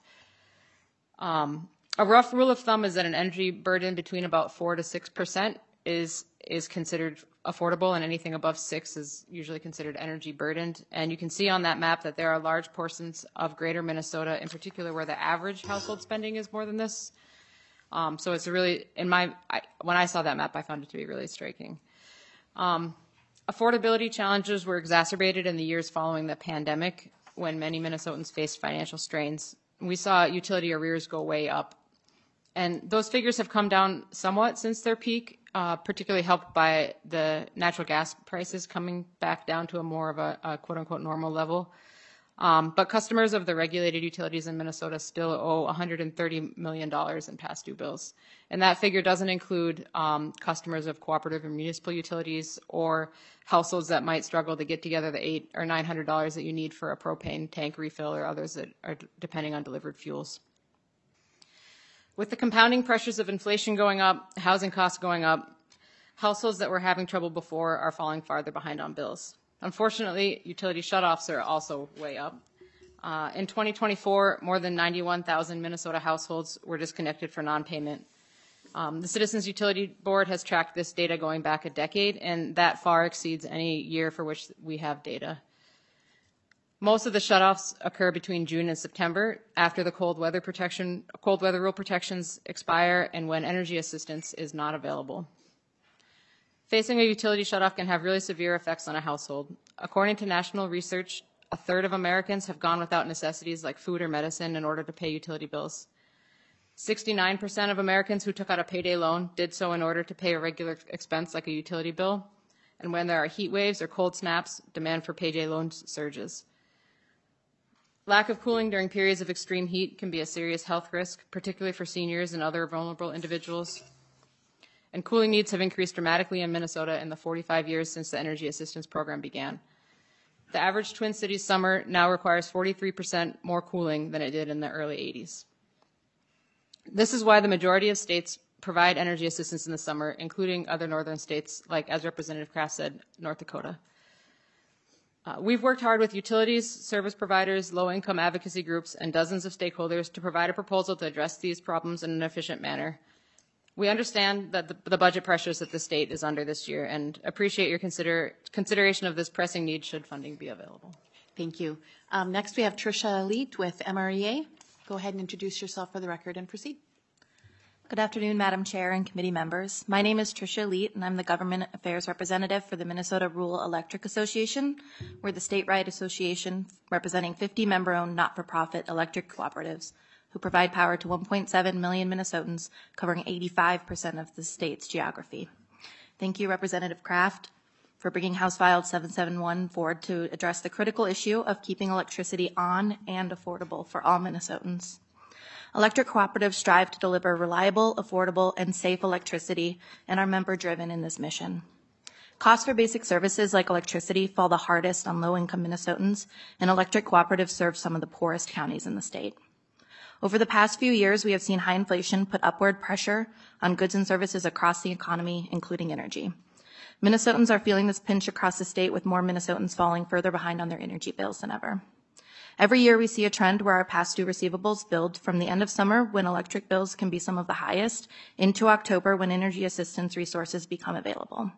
A rough rule of thumb is that an energy burden between about 4 to 6% is considered affordable, and anything above 6 is usually considered energy burdened. And you can see on that map that there are large portions of greater Minnesota, in particular, where the average household spending is more than this. So it's really, when I saw that map, I found it to be really striking. Affordability challenges were exacerbated in the years following the pandemic when many Minnesotans faced financial strains. We saw utility arrears go way up. And those figures have come down somewhat since their peak, particularly helped by the natural gas prices coming back down to a more of a quote-unquote normal level. But customers of the regulated utilities in Minnesota still owe $130 million in past due bills. And that figure doesn't include customers of cooperative and municipal utilities or households that might struggle to get together the $800 or $900 that you need for a propane tank refill or others that are depending on delivered fuels. With the compounding pressures of inflation going up, housing costs going up, households that were having trouble before are falling farther behind on bills. Unfortunately, utility shutoffs are also way up. In 2024, more than 91,000 Minnesota households were disconnected for non-payment. The Citizens Utility Board has tracked this data going back a decade, and that far exceeds any year for which we have data. Most of the shutoffs occur between June and September after the cold weather rule protections expire and when energy assistance is not available. Facing a utility shutoff can have really severe effects on a household. According to national research, a third of Americans have gone without necessities like food or medicine in order to pay utility bills. 69% of Americans who took out a payday loan did so in order to pay a regular expense like a utility bill. And when there are heat waves or cold snaps, demand for payday loans surges. Lack of cooling during periods of extreme heat can be a serious health risk, particularly for seniors and other vulnerable individuals. And cooling needs have increased dramatically in Minnesota in the 45 years since the Energy Assistance Program began. The average Twin Cities summer now requires 43% more cooling than it did in the early 80s. This is why the majority of states provide energy assistance in the summer, including other northern states like, as Representative Kraft said, North Dakota. We've worked hard with utilities, service providers, low-income advocacy groups, and dozens of stakeholders to provide a proposal to address these problems in an efficient manner. We understand that the budget pressures that the state is under this year and appreciate your consideration of this pressing need should funding be available. Thank you. Next, we have Tricia Leet with MREA. Go ahead and introduce yourself for the record and proceed. Good afternoon, Madam Chair and committee members. My name is Tricia Leet, and I'm the Government Affairs Representative for the Minnesota Rural Electric Association. We're the statewide association representing 50 member-owned not-for-profit electric cooperatives who provide power to 1.7 million Minnesotans, covering 85% of the state's geography. Thank you, Representative Kraft, for bringing House File 771 forward to address the critical issue of keeping electricity on and affordable for all Minnesotans. Electric cooperatives strive to deliver reliable, affordable, and safe electricity and are member-driven in this mission. Costs for basic services like electricity fall the hardest on low-income Minnesotans, and electric cooperatives serve some of the poorest counties in the state. Over the past few years, we have seen high inflation put upward pressure on goods and services across the economy, including energy. Minnesotans are feeling this pinch across the state, with more Minnesotans falling further behind on their energy bills than ever. Every year, we see a trend where our past due receivables build from the end of summer, when electric bills can be some of the highest, into October, when energy assistance resources become available.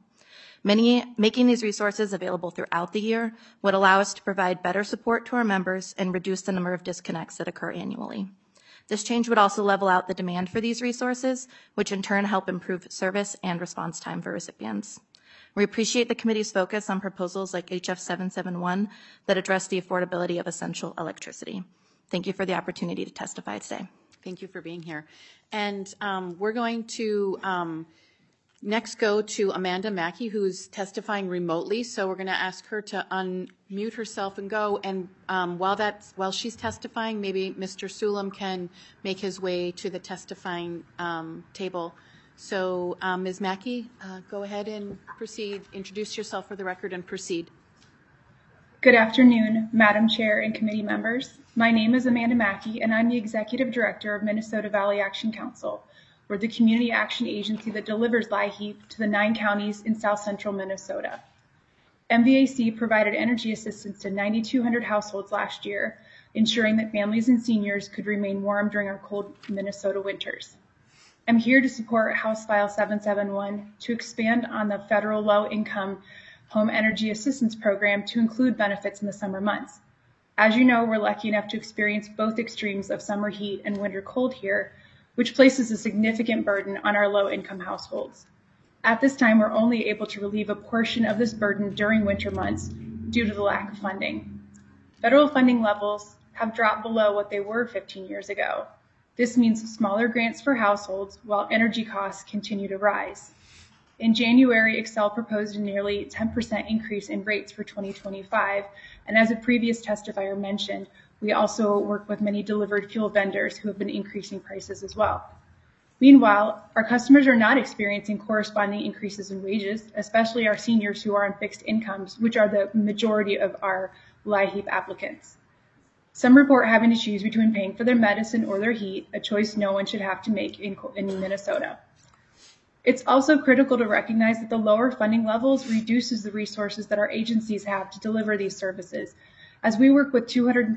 Making these resources available throughout the year would allow us to provide better support to our members and reduce the number of disconnects that occur annually. This change would also level out the demand for these resources, which in turn help improve service and response time for recipients. We appreciate the committee's focus on proposals like HF 771 that address the affordability of essential electricity. Thank you for the opportunity to testify today. Thank you for being here. And we're going to next go to Amanda Mackey, who's testifying remotely. So we're going to ask her to unmute herself and go. And while she's testifying, maybe Mr. Sulam can make his way to the testifying table. So Ms. Mackey, go ahead and proceed. Introduce yourself for the record and proceed. Good afternoon, Madam Chair and committee members. My name is Amanda Mackey, and I'm the Executive Director of Minnesota Valley Action Council. We're the community action agency that delivers LIHEAP to the 9 counties in south central Minnesota. MVAC provided energy assistance to 9,200 households last year, ensuring that families and seniors could remain warm during our cold Minnesota winters. I'm here to support House File 771 to expand on the federal low-income home energy assistance program to include benefits in the summer months. As you know, we're lucky enough to experience both extremes of summer heat and winter cold here, which places a significant burden on our low-income households. At this time, we're only able to relieve a portion of this burden during winter months due to the lack of funding. Federal funding levels have dropped below what they were 15 years ago. This means smaller grants for households while energy costs continue to rise. In January, Xcel proposed a nearly 10% increase in rates for 2025, and as a previous testifier mentioned, we also work with many delivered fuel vendors who have been increasing prices as well. Meanwhile, our customers are not experiencing corresponding increases in wages, especially our seniors who are on fixed incomes, which are the majority of our LIHEAP applicants. Some report having to choose between paying for their medicine or their heat, a choice no one should have to make in Minnesota. It's also critical to recognize that the lower funding levels reduces the resources that our agencies have to deliver these services, as we work with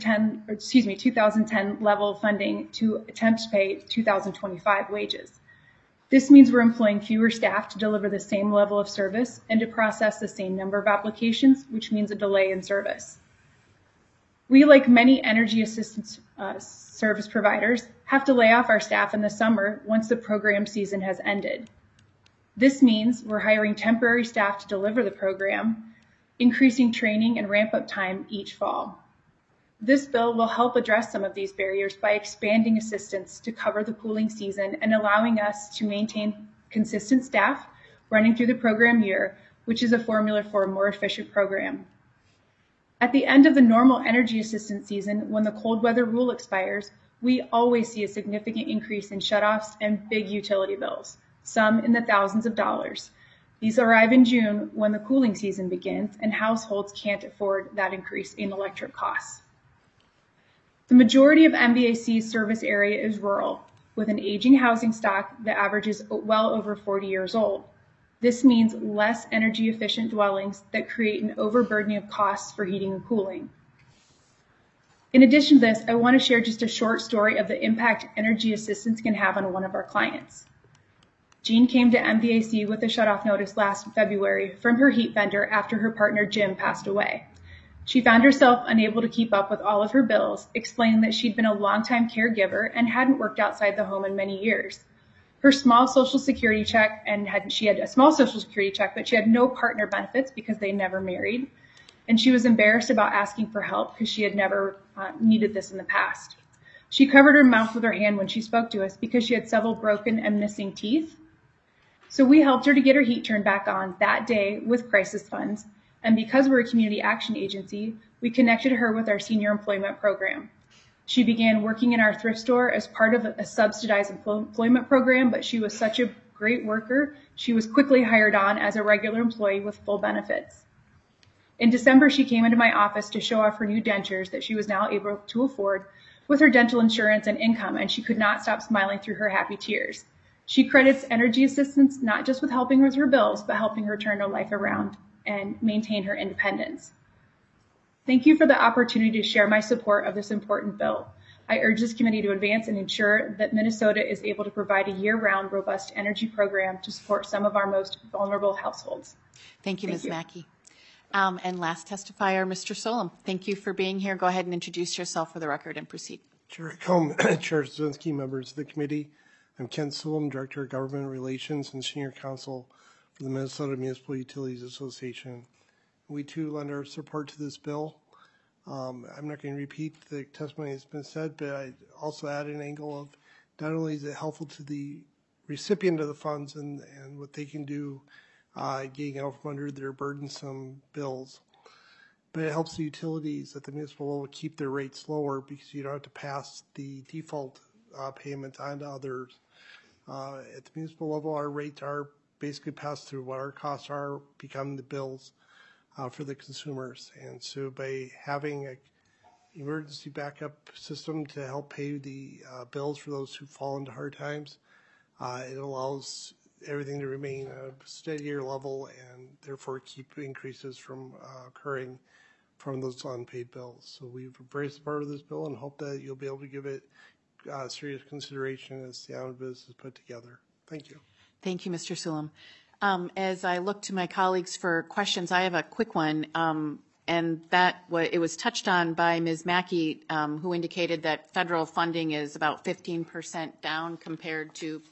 2010 level funding to attempt to pay 2025 wages. This means we're employing fewer staff to deliver the same level of service and to process the same number of applications, which means a delay in service. We, like many energy assistance service providers, have to lay off our staff in the summer once the program season has ended. This means we're hiring temporary staff to deliver the program, increasing training and ramp-up time each fall. This bill will help address some of these barriers by expanding assistance to cover the cooling season and allowing us to maintain consistent staff running through the program year, which is a formula for a more efficient program. At the end of the normal energy assistance season, when the cold weather rule expires, we always see a significant increase in shutoffs and big utility bills, some in the thousands of dollars. These arrive in June when the cooling season begins, and households can't afford that increase in electric costs. The majority of MVAC's service area is rural, with an aging housing stock that averages well over 40 years old. This means less energy efficient dwellings that create an overburdening of costs for heating and cooling. In addition to this, I want to share just a short story of the impact energy assistance can have on one of our clients. Jean came to MVAC with a shutoff notice last February from her heat vendor after her partner Jim passed away. She found herself unable to keep up with all of her bills, explaining that she'd been a longtime caregiver and hadn't worked outside the home in many years. Her small Social Security check, she had a small Social Security check, but she had no partner benefits because they never married. And she was embarrassed about asking for help because she had never needed this in the past. She covered her mouth with her hand when she spoke to us because she had several broken and missing teeth. So we helped her to get her heat turned back on that day with crisis funds. And because we're a community action agency, we connected her with our senior employment program. She began working in our thrift store as part of a subsidized employment program, but she was such a great worker, she was quickly hired on as a regular employee with full benefits. In December, she came into my office to show off her new dentures that she was now able to afford with her dental insurance and income, and she could not stop smiling through her happy tears. She credits Energy Assistance not just with helping her with her bills, but helping her turn her life around and maintain her independence. Thank you for the opportunity to share my support of this important bill. I urge this committee to advance and ensure that Minnesota is able to provide a year-round robust energy program to support some of our most vulnerable households. Thank you, Ms. Mackey. And last testifier, Mr. Solom. Thank you for being here. Go ahead and introduce yourself for the record and proceed. Chair Swedzinski, members of the committee. I'm Ken Solom, Director of Government Relations and Senior Counsel for the Minnesota Municipal Utilities Association. We too lend our support to this bill. I'm not going to repeat the testimony that's been said, but I also add an angle of not only is it helpful to the recipient of the funds and what they can do getting out from under their burdensome bills, but it helps the utilities at the municipal level keep their rates lower because you don't have to pass the default payment on to others. At the municipal level, our rates are basically passed through. What our costs are become the bills for the consumers. And so by having an emergency backup system to help pay the bills for those who fall into hard times, it allows everything to remain at a steadier level and therefore keep increases from occurring from those unpaid bills. So we've embraced part of this bill and hope that you'll be able to give it serious consideration as the omnibus is put together. Thank you. Thank you, Mr. Solom. As I look to my colleagues for questions, I have a quick one, and it was touched on by Ms. Mackey, who indicated that federal funding is about 15% down compared to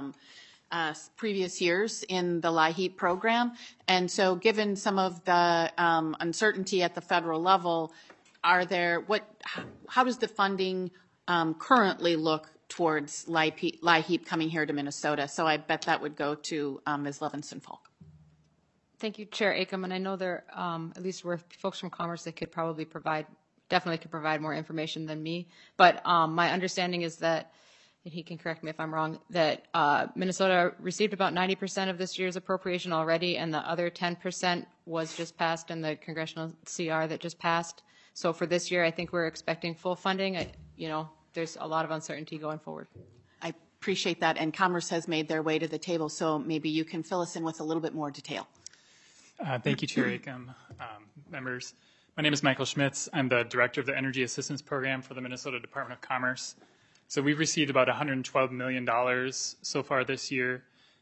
previous years in the LIHEAP program. And so given some of the uncertainty at the federal level, how does the funding currently look towards LIHEAP coming here to Minnesota? So I bet that would go to Ms. Levinson-Falk. Thank you, Chair Acom. And I know there, at least we're folks from Commerce that could probably definitely could provide more information than me. But my understanding is that, and he can correct me if I'm wrong, that Minnesota received about 90% of this year's appropriation already, and the other 10% was just passed in the congressional CR that just passed. So for this year, I think we're expecting full funding. There's a lot of uncertainty going forward. I appreciate that, and Commerce has made their way to the table, so maybe you can fill us in with a little bit more detail. Thank you, Chair Acom, members. My name is Michael Schmitz. I'm the Director of the Energy Assistance Program for the Minnesota Department of Commerce. So we've received about $112 million so far this year.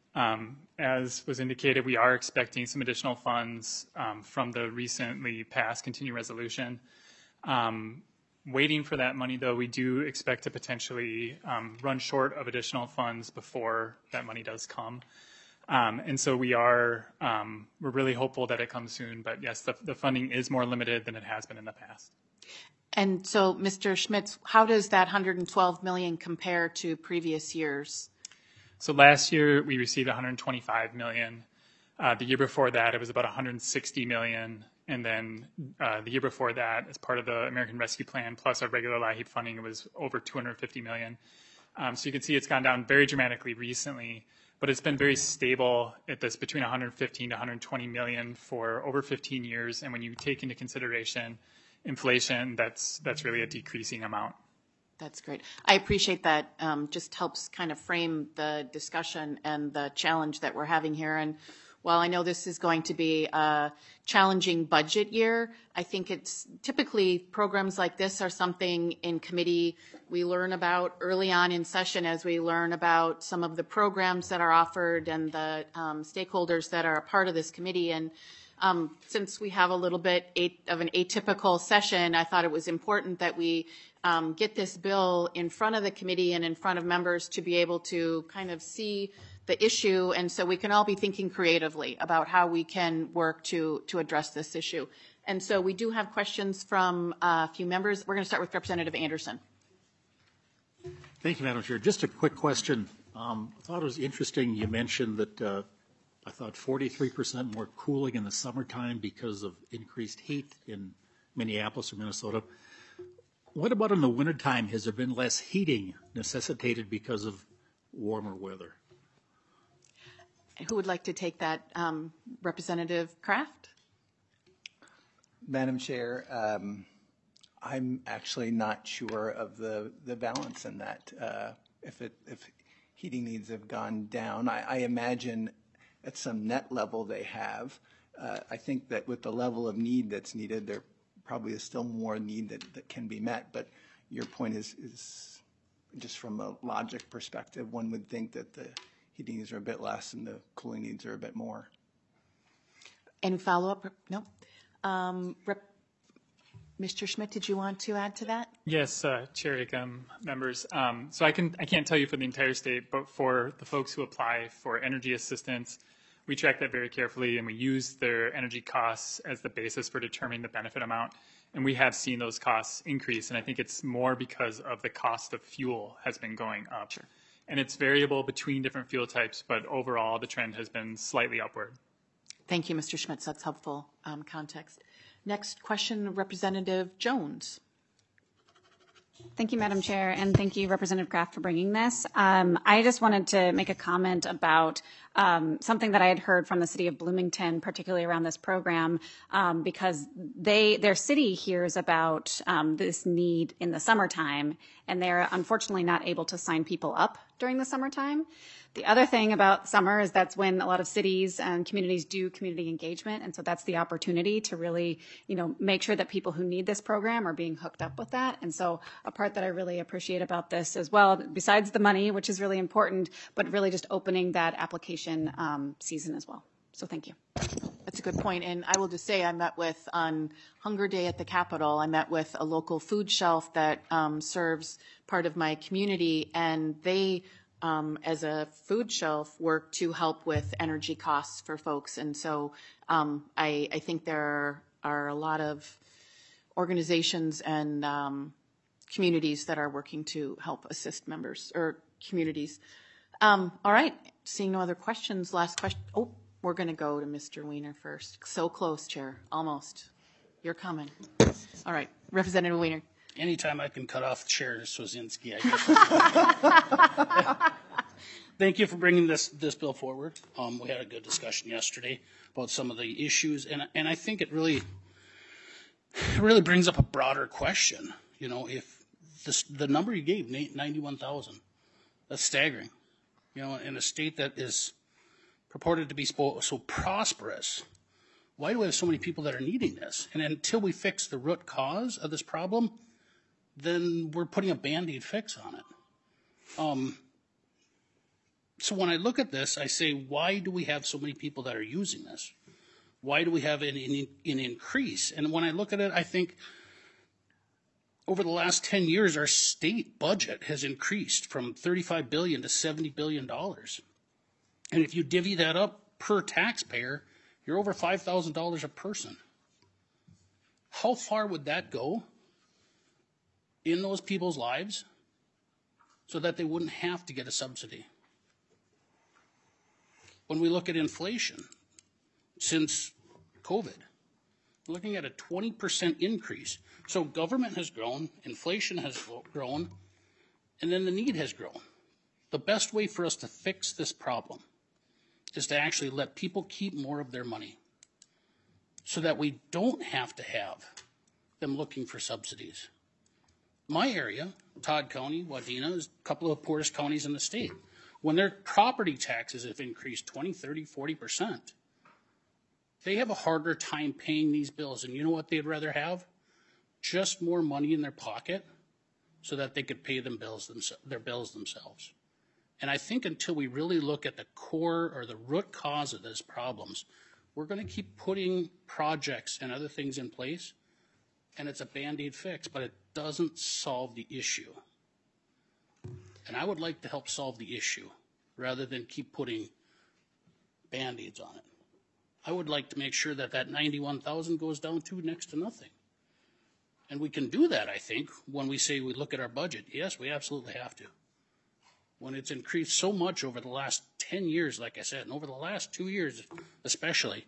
As was indicated, we are expecting some additional funds from the recently passed continuing resolution. Waiting for that money, though, we do expect to potentially run short of additional funds before that money does come. And so we're really hopeful that it comes soon. But yes, the funding is more limited than it has been in the past. And so, Mr. Schmitz, how does that $112 million compare to previous years? So last year we received $125 million. The year before that it was about $160 million. And then the year before that, as part of the American Rescue Plan plus our regular LIHEAP funding, it was over $250 million. So you can see it's gone down very dramatically recently, but it's been very stable at this between $115 to $120 million for over 15 years. And when you take into consideration inflation, that's really a decreasing amount. That's great. I appreciate that. Just helps kind of frame the discussion and the challenge that we're having here. And while I know this is going to be a challenging budget year, I think it's typically programs like this are something in committee we learn about early on in session as we learn about some of the programs that are offered and the stakeholders that are a part of this committee. And since we have a little bit of an atypical session, I thought it was important that we get this bill in front of the committee and in front of members to be able to kind of see the issue, and so we can all be thinking creatively about how we can work to address this issue. And so we do have questions from a few members. We're going to start with Representative Anderson. Thank you, Madam Chair. Just a quick question. I thought it was interesting you mentioned that I thought 43% more cooling in the summertime because of increased heat in Minneapolis or Minnesota. What about in the wintertime? Has there been less heating necessitated because of warmer weather? Who would like to take that? Representative Kraft? Madam Chair, I'm actually not sure of the balance in that. If heating needs have gone down, I imagine at some net level they have. I think that with the level of need that's needed, there probably is still more need that can be met. But your point is just from a logic perspective, one would think that the heating needs are a bit less and the cooling needs are a bit more. Any follow-up? No. Mr. Schmidt, did you want to add to that? Yes, Chair Acom, members. So I can't tell you for the entire state, but for the folks who apply for energy assistance, we track that very carefully, and we use their energy costs as the basis for determining the benefit amount. And we have seen those costs increase, and I think it's more because of the cost of fuel has been going up. Sure. And it's variable between different fuel types, but overall the trend has been slightly upward. Thank you, Mr. Schmitz. That's helpful context. Next question, Representative Jones. Thank you, Madam Chair, and thank you, Representative Kraft, for bringing this. I just wanted to make a comment about something that I had heard from the city of Bloomington, particularly around this program, because their city hears about this need in the summertime, and they're unfortunately not able to sign people up during the summertime. The other thing about summer is that's when a lot of cities and communities do community engagement, and so that's the opportunity to really, make sure that people who need this program are being hooked up with that. And so a part that I really appreciate about this as well, besides the money, which is really important, but really just opening that application season as well. So thank you. That's a good point. And I will just say I met with, on Hunger Day at the Capitol, I met with a local food shelf that serves part of my community, and they as a food shelf, work to help with energy costs for folks. And so I think there are a lot of organizations and communities that are working to help assist members or communities. All right, seeing no other questions, last question. Oh, we're going to go to Mr. Wiener first. So close, Chair, almost. You're coming. All right, Representative Wiener. Anytime I can cut off Chair Swazinski, I guess. Thank you for bringing this bill forward. We had a good discussion yesterday about some of the issues, and I think it really brings up a broader question. If the number you gave, 91,000, that's staggering. In a state that is purported to be so prosperous, why do we have so many people that are needing this? And until we fix the root cause of this problem, then we're putting a Band-Aid fix on it. So when I look at this, I say, why do we have so many people that are using this? Why do we have an increase? And when I look at it, I think over the last 10 years, our state budget has increased from $35 billion to $70 billion. And if you divvy that up per taxpayer, you're over $5,000 a person. How far would that go in those people's lives so that they wouldn't have to get a subsidy? When we look at inflation since COVID, we're looking at a 20% increase. So government has grown, inflation has grown, and then the need has grown. The best way for us to fix this problem is to actually let people keep more of their money so that we don't have to have them looking for subsidies. My area, Todd County, Wadena, is a couple of poorest counties in the state. When their property taxes have increased 20, 30, 40%, they have a harder time paying these bills. And you know what they'd rather have? Just more money in their pocket so that they could pay their bills themselves. And I think until we really look at the core or the root cause of these problems, we're going to keep putting projects and other things in place, and it's a Band-Aid fix, but it doesn't solve the issue. And I would like to help solve the issue rather than keep putting Band-Aids on it. I would like to make sure that 91,000 goes down to next to nothing. And we can do that, I think, when we say we look at our budget. Yes, we absolutely have to. when it's increased so much over the last 10 years, like I said, and over the last 2 years especially.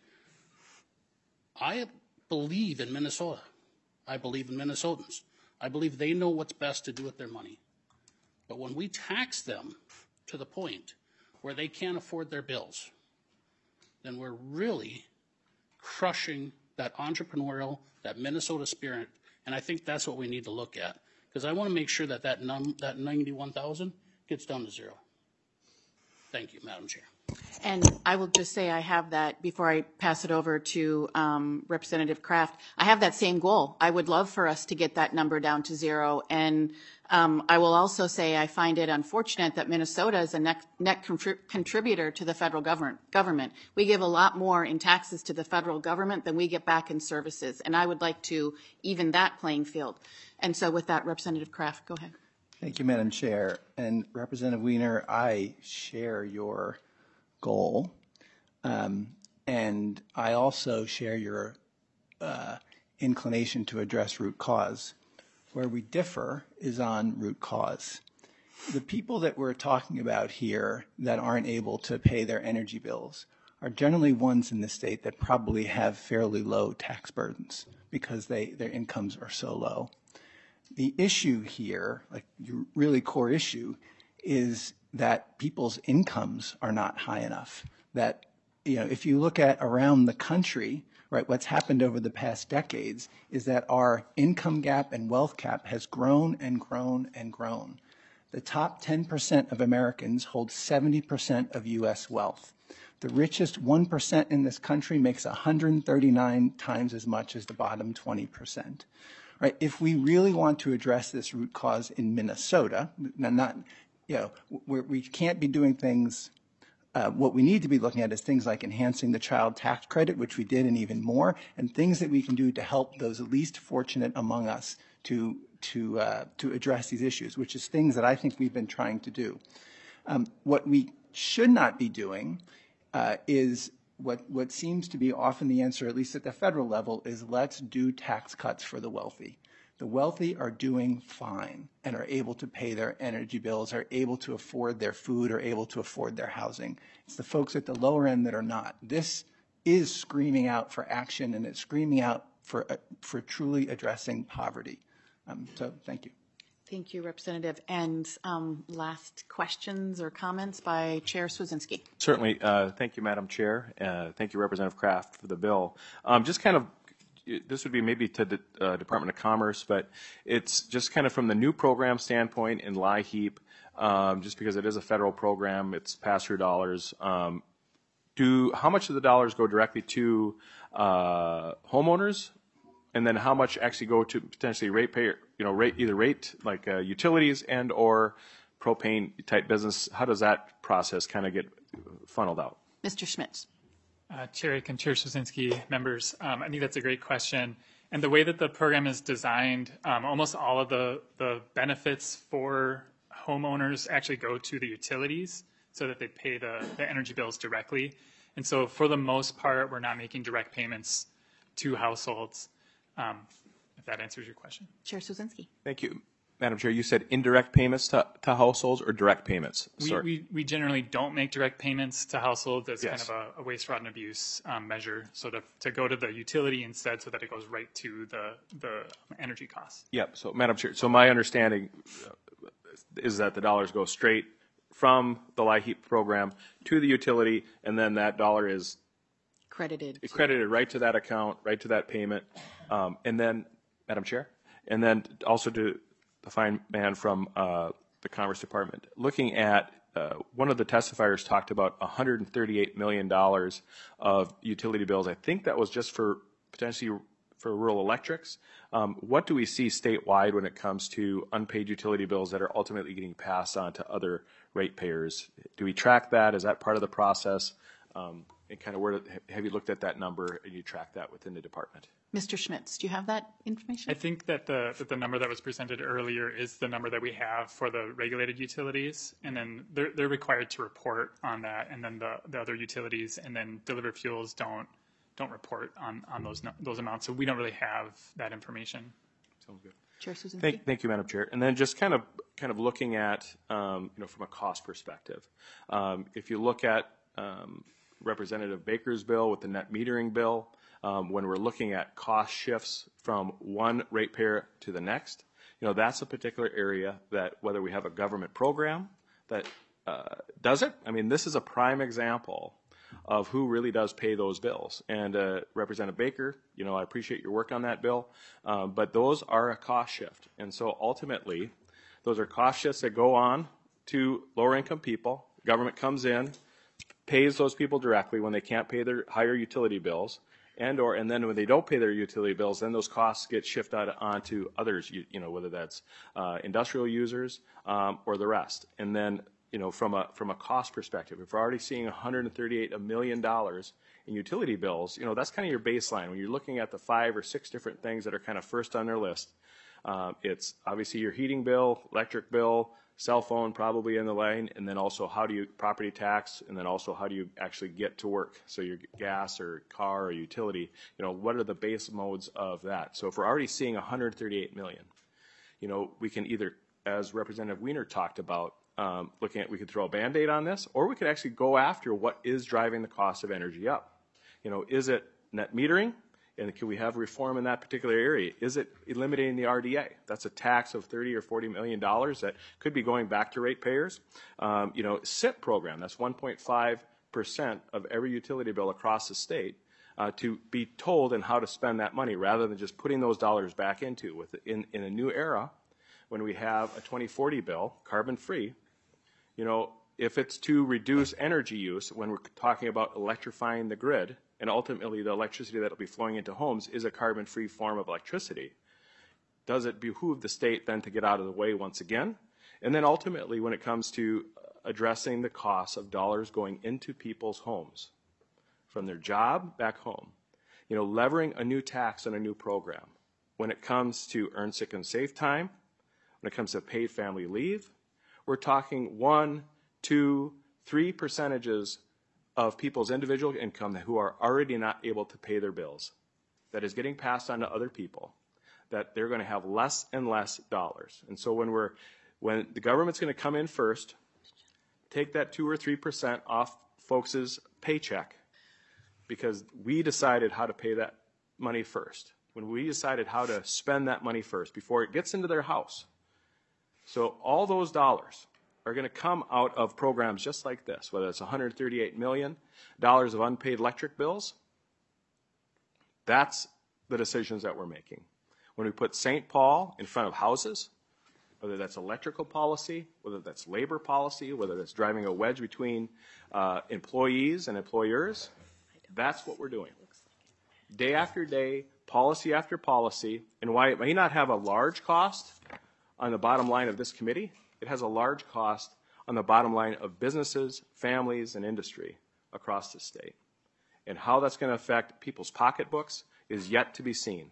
I believe in Minnesota. I believe in Minnesotans. I believe they know what's best to do with their money. But when we tax them to the point where they can't afford their bills, then we're really crushing that entrepreneurial, that Minnesota spirit, and I think that's what we need to look at. Because I want to make sure that that 91,000 gets down to zero. Thank you, Madam Chair. And I will just say I have that, before I pass it over to Representative Kraft, I have that same goal. I would love for us to get that number down to zero. And I will also say I find it unfortunate that Minnesota is a net contributor to the federal government. We give a lot more in taxes to the federal government than we get back in services. And I would like to even that playing field. And so with that, Representative Kraft, go ahead. Thank you, Madam Chair. And Representative Wiener, I share your goal. And I also share your inclination to address root cause. Where we differ is on root cause. The people that we're talking about here that aren't able to pay their energy bills are generally ones in the state that probably have fairly low tax burdens because their incomes are so low. The issue here, like your really core issue, is that people's incomes are not high enough. That, you know, if you look at around the country, right, what's happened over the past decades is that our income gap and wealth gap has grown and grown and grown. The top 10% of Americans hold 70% of U.S. wealth. The richest 1% in this country makes 139 times as much as the bottom 20%. Right? If we really want to address this root cause in Minnesota, not, you know, we can't be doing things. What we need to be looking at is things like enhancing the child tax credit, which we did, and even more, and things that we can do to help those least fortunate among us to address these issues, which is things that I think we've been trying to do. What we should not be doing is what seems to be often the answer, at least at the federal level, is let's do tax cuts for the wealthy. The wealthy are doing fine and are able to pay their energy bills, are able to afford their food, are able to afford their housing. It's the folks at the lower end that are not. This is screaming out for action, and it's screaming out for truly addressing poverty. So thank you. Thank you, Representative. And last questions or comments by Chair Swedzinski. Certainly. Thank you, Madam Chair. Thank you, Representative Kraft, for the bill. Just kind of, this would be maybe to the Department of Commerce, but it's just kind of from the new program standpoint in LIHEAP, just because it is a federal program, it's pass-through dollars. How much of the dollars go directly to homeowners? And then how much actually go to potentially ratepayer, either like utilities and or propane type business? How does that process kind of get funneled out? Mr. Schmitz. Chair Aiken, Chair Swedzinski, members, I think that's a great question. And the way that the program is designed, almost all of the benefits for homeowners actually go to the utilities so that they pay the energy bills directly. And so for the most part, we're not making direct payments to households. If that answers your question. Chair Swedzinski. Thank you. Madam Chair, you said indirect payments to households or direct payments? We generally don't make direct payments to households as kind of a waste, fraud, and abuse measure. So to go to the utility instead so that it goes right to the energy costs. Yep. So, Madam Chair, so my understanding is that the dollars go straight from the LIHEAP program to the utility, and then that dollar is credited right to that account, right to that payment. And then, Madam Chair, and then also to the fine man from the Commerce Department, looking at one of the testifiers talked about $138 million of utility bills. I think that was just for potentially for rural electrics. What do we see statewide when it comes to unpaid utility bills that are ultimately getting passed on to other ratepayers? Do we track that? Is that part of the process? And kind of where have you looked at that number and you track that within the department? Mr. Schmitz, do you have that information? I think that the number that was presented earlier is the number that we have for the regulated utilities, and then they're required to report on that, and then the other utilities and then delivered fuels don't report on those amounts, so we don't really have that information. Sounds good. Chair Suzinski. Thank you, Madam Chair. And then just kind of looking at, from a cost perspective, if you look at Representative Baker's bill with the net metering bill, when we're looking at cost shifts from one ratepayer to the next, that's a particular area that whether we have a government program that does it, I mean, this is a prime example of who really does pay those bills. And Representative Baker, I appreciate your work on that bill, but those are a cost shift. And so ultimately, those are cost shifts that go on to lower income people. Government comes in, pays those people directly when they can't pay their higher utility bills, and then when they don't pay their utility bills, then those costs get shifted onto others, whether that's industrial users or the rest. And then from a cost perspective, if we're already seeing $138 million in utility bills, that's kind of your baseline. When you're looking at the 5 or 6 different things that are kind of first on their list, it's obviously your heating bill, electric bill, cell phone probably in the line, and then also how do you property tax, and then also how do you actually get to work? So your gas or car or utility, what are the base modes of that? So if we're already seeing $138 million, we can either, as Representative Wiener talked about, we could throw a Band-Aid on this, or we could actually go after what is driving the cost of energy up. Is it net metering? And can we have reform in that particular area? Is it eliminating the RDA? That's a tax of $30 or $40 million that could be going back to ratepayers. SIP program, that's 1.5% of every utility bill across the state to be told and how to spend that money rather than just putting those dollars back into. In a new era, when we have a 2040 bill, carbon-free, if it's to reduce energy use, when we're talking about electrifying the grid, and ultimately the electricity that will be flowing into homes is a carbon-free form of electricity, does it behoove the state then to get out of the way once again? And then ultimately, when it comes to addressing the costs of dollars going into people's homes, from their job back home, levering a new tax on a new program, when it comes to earn sick and safe time, when it comes to paid family leave, we're talking 1, 2, 3 percentages of people's individual income who are already not able to pay their bills, that is getting passed on to other people, that they're going to have less and less dollars. And so when the government's going to come in first, take that 2 or 3% off folks' paycheck, because we decided how to pay that money first, when we decided how to spend that money first before it gets into their house. So all those dollars are going to come out of programs just like this, whether it's $138 million of unpaid electric bills. That's the decisions that we're making. When we put St. Paul in front of houses, whether that's electrical policy, whether that's labor policy, whether that's driving a wedge between employees and employers, that's what we're doing. Day after day, policy after policy, and why it may not have a large cost on the bottom line of this committee, it has a large cost on the bottom line of businesses, families, and industry across the state. And how that's going to affect people's pocketbooks is yet to be seen.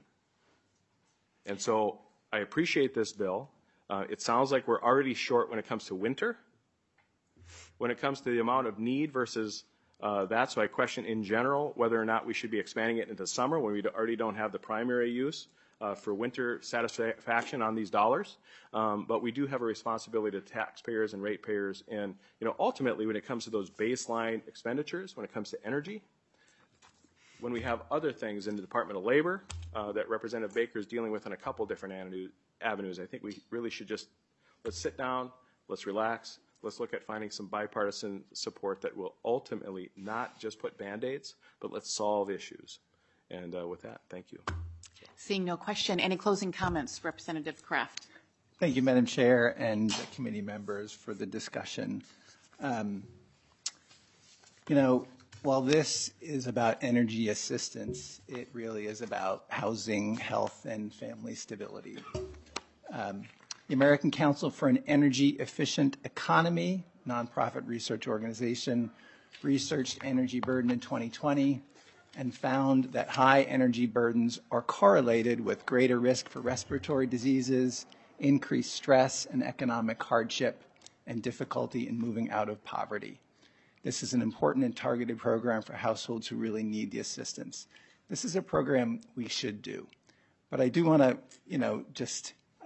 And so I appreciate this bill. It sounds like we're already short when it comes to winter. When it comes to the amount of need versus that, so I question in general whether or not we should be expanding it into summer when we already don't have the primary use for winter satisfaction on these dollars. But we do have a responsibility to taxpayers and ratepayers. And ultimately, when it comes to those baseline expenditures, when it comes to energy, when we have other things in the Department of Labor that Representative Baker is dealing with on a couple different avenues, I think we really should let's sit down, let's relax, let's look at finding some bipartisan support that will ultimately not just put Band-Aids, but let's solve issues. And with that, thank you. Seeing no question, any closing comments, Representative Kraft? Thank you, Madam Chair and committee members for the discussion. While this is about energy assistance, it really is about housing, health, and family stability. The American Council for an Energy Efficient Economy, nonprofit research organization, researched energy burden in 2020 and found that high energy burdens are correlated with greater risk for respiratory diseases, increased stress and economic hardship, and difficulty in moving out of poverty. This is an important and targeted program for households who really need the assistance. This is a program we should do. But I do want to,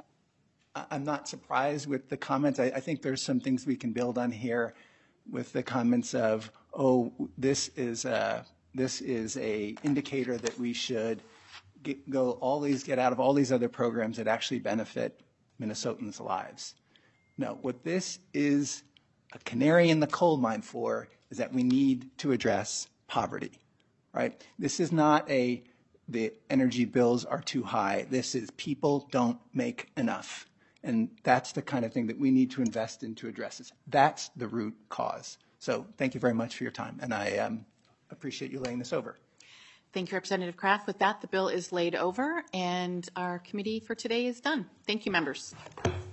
I'm not surprised with the comments. I think there's some things we can build on here with the comments of, oh, this is a indicator that we should get out of all these other programs that actually benefit Minnesotans' lives. No, what this is a canary in the coal mine for is that we need to address poverty, right? This is not the energy bills are too high. This is people don't make enough. And that's the kind of thing that we need to invest in to address this. That's the root cause. So thank you very much for your time, and I appreciate you laying this over. Thank you, Representative Kraft. With that, the bill is laid over, and our committee for today is done. Thank you, members.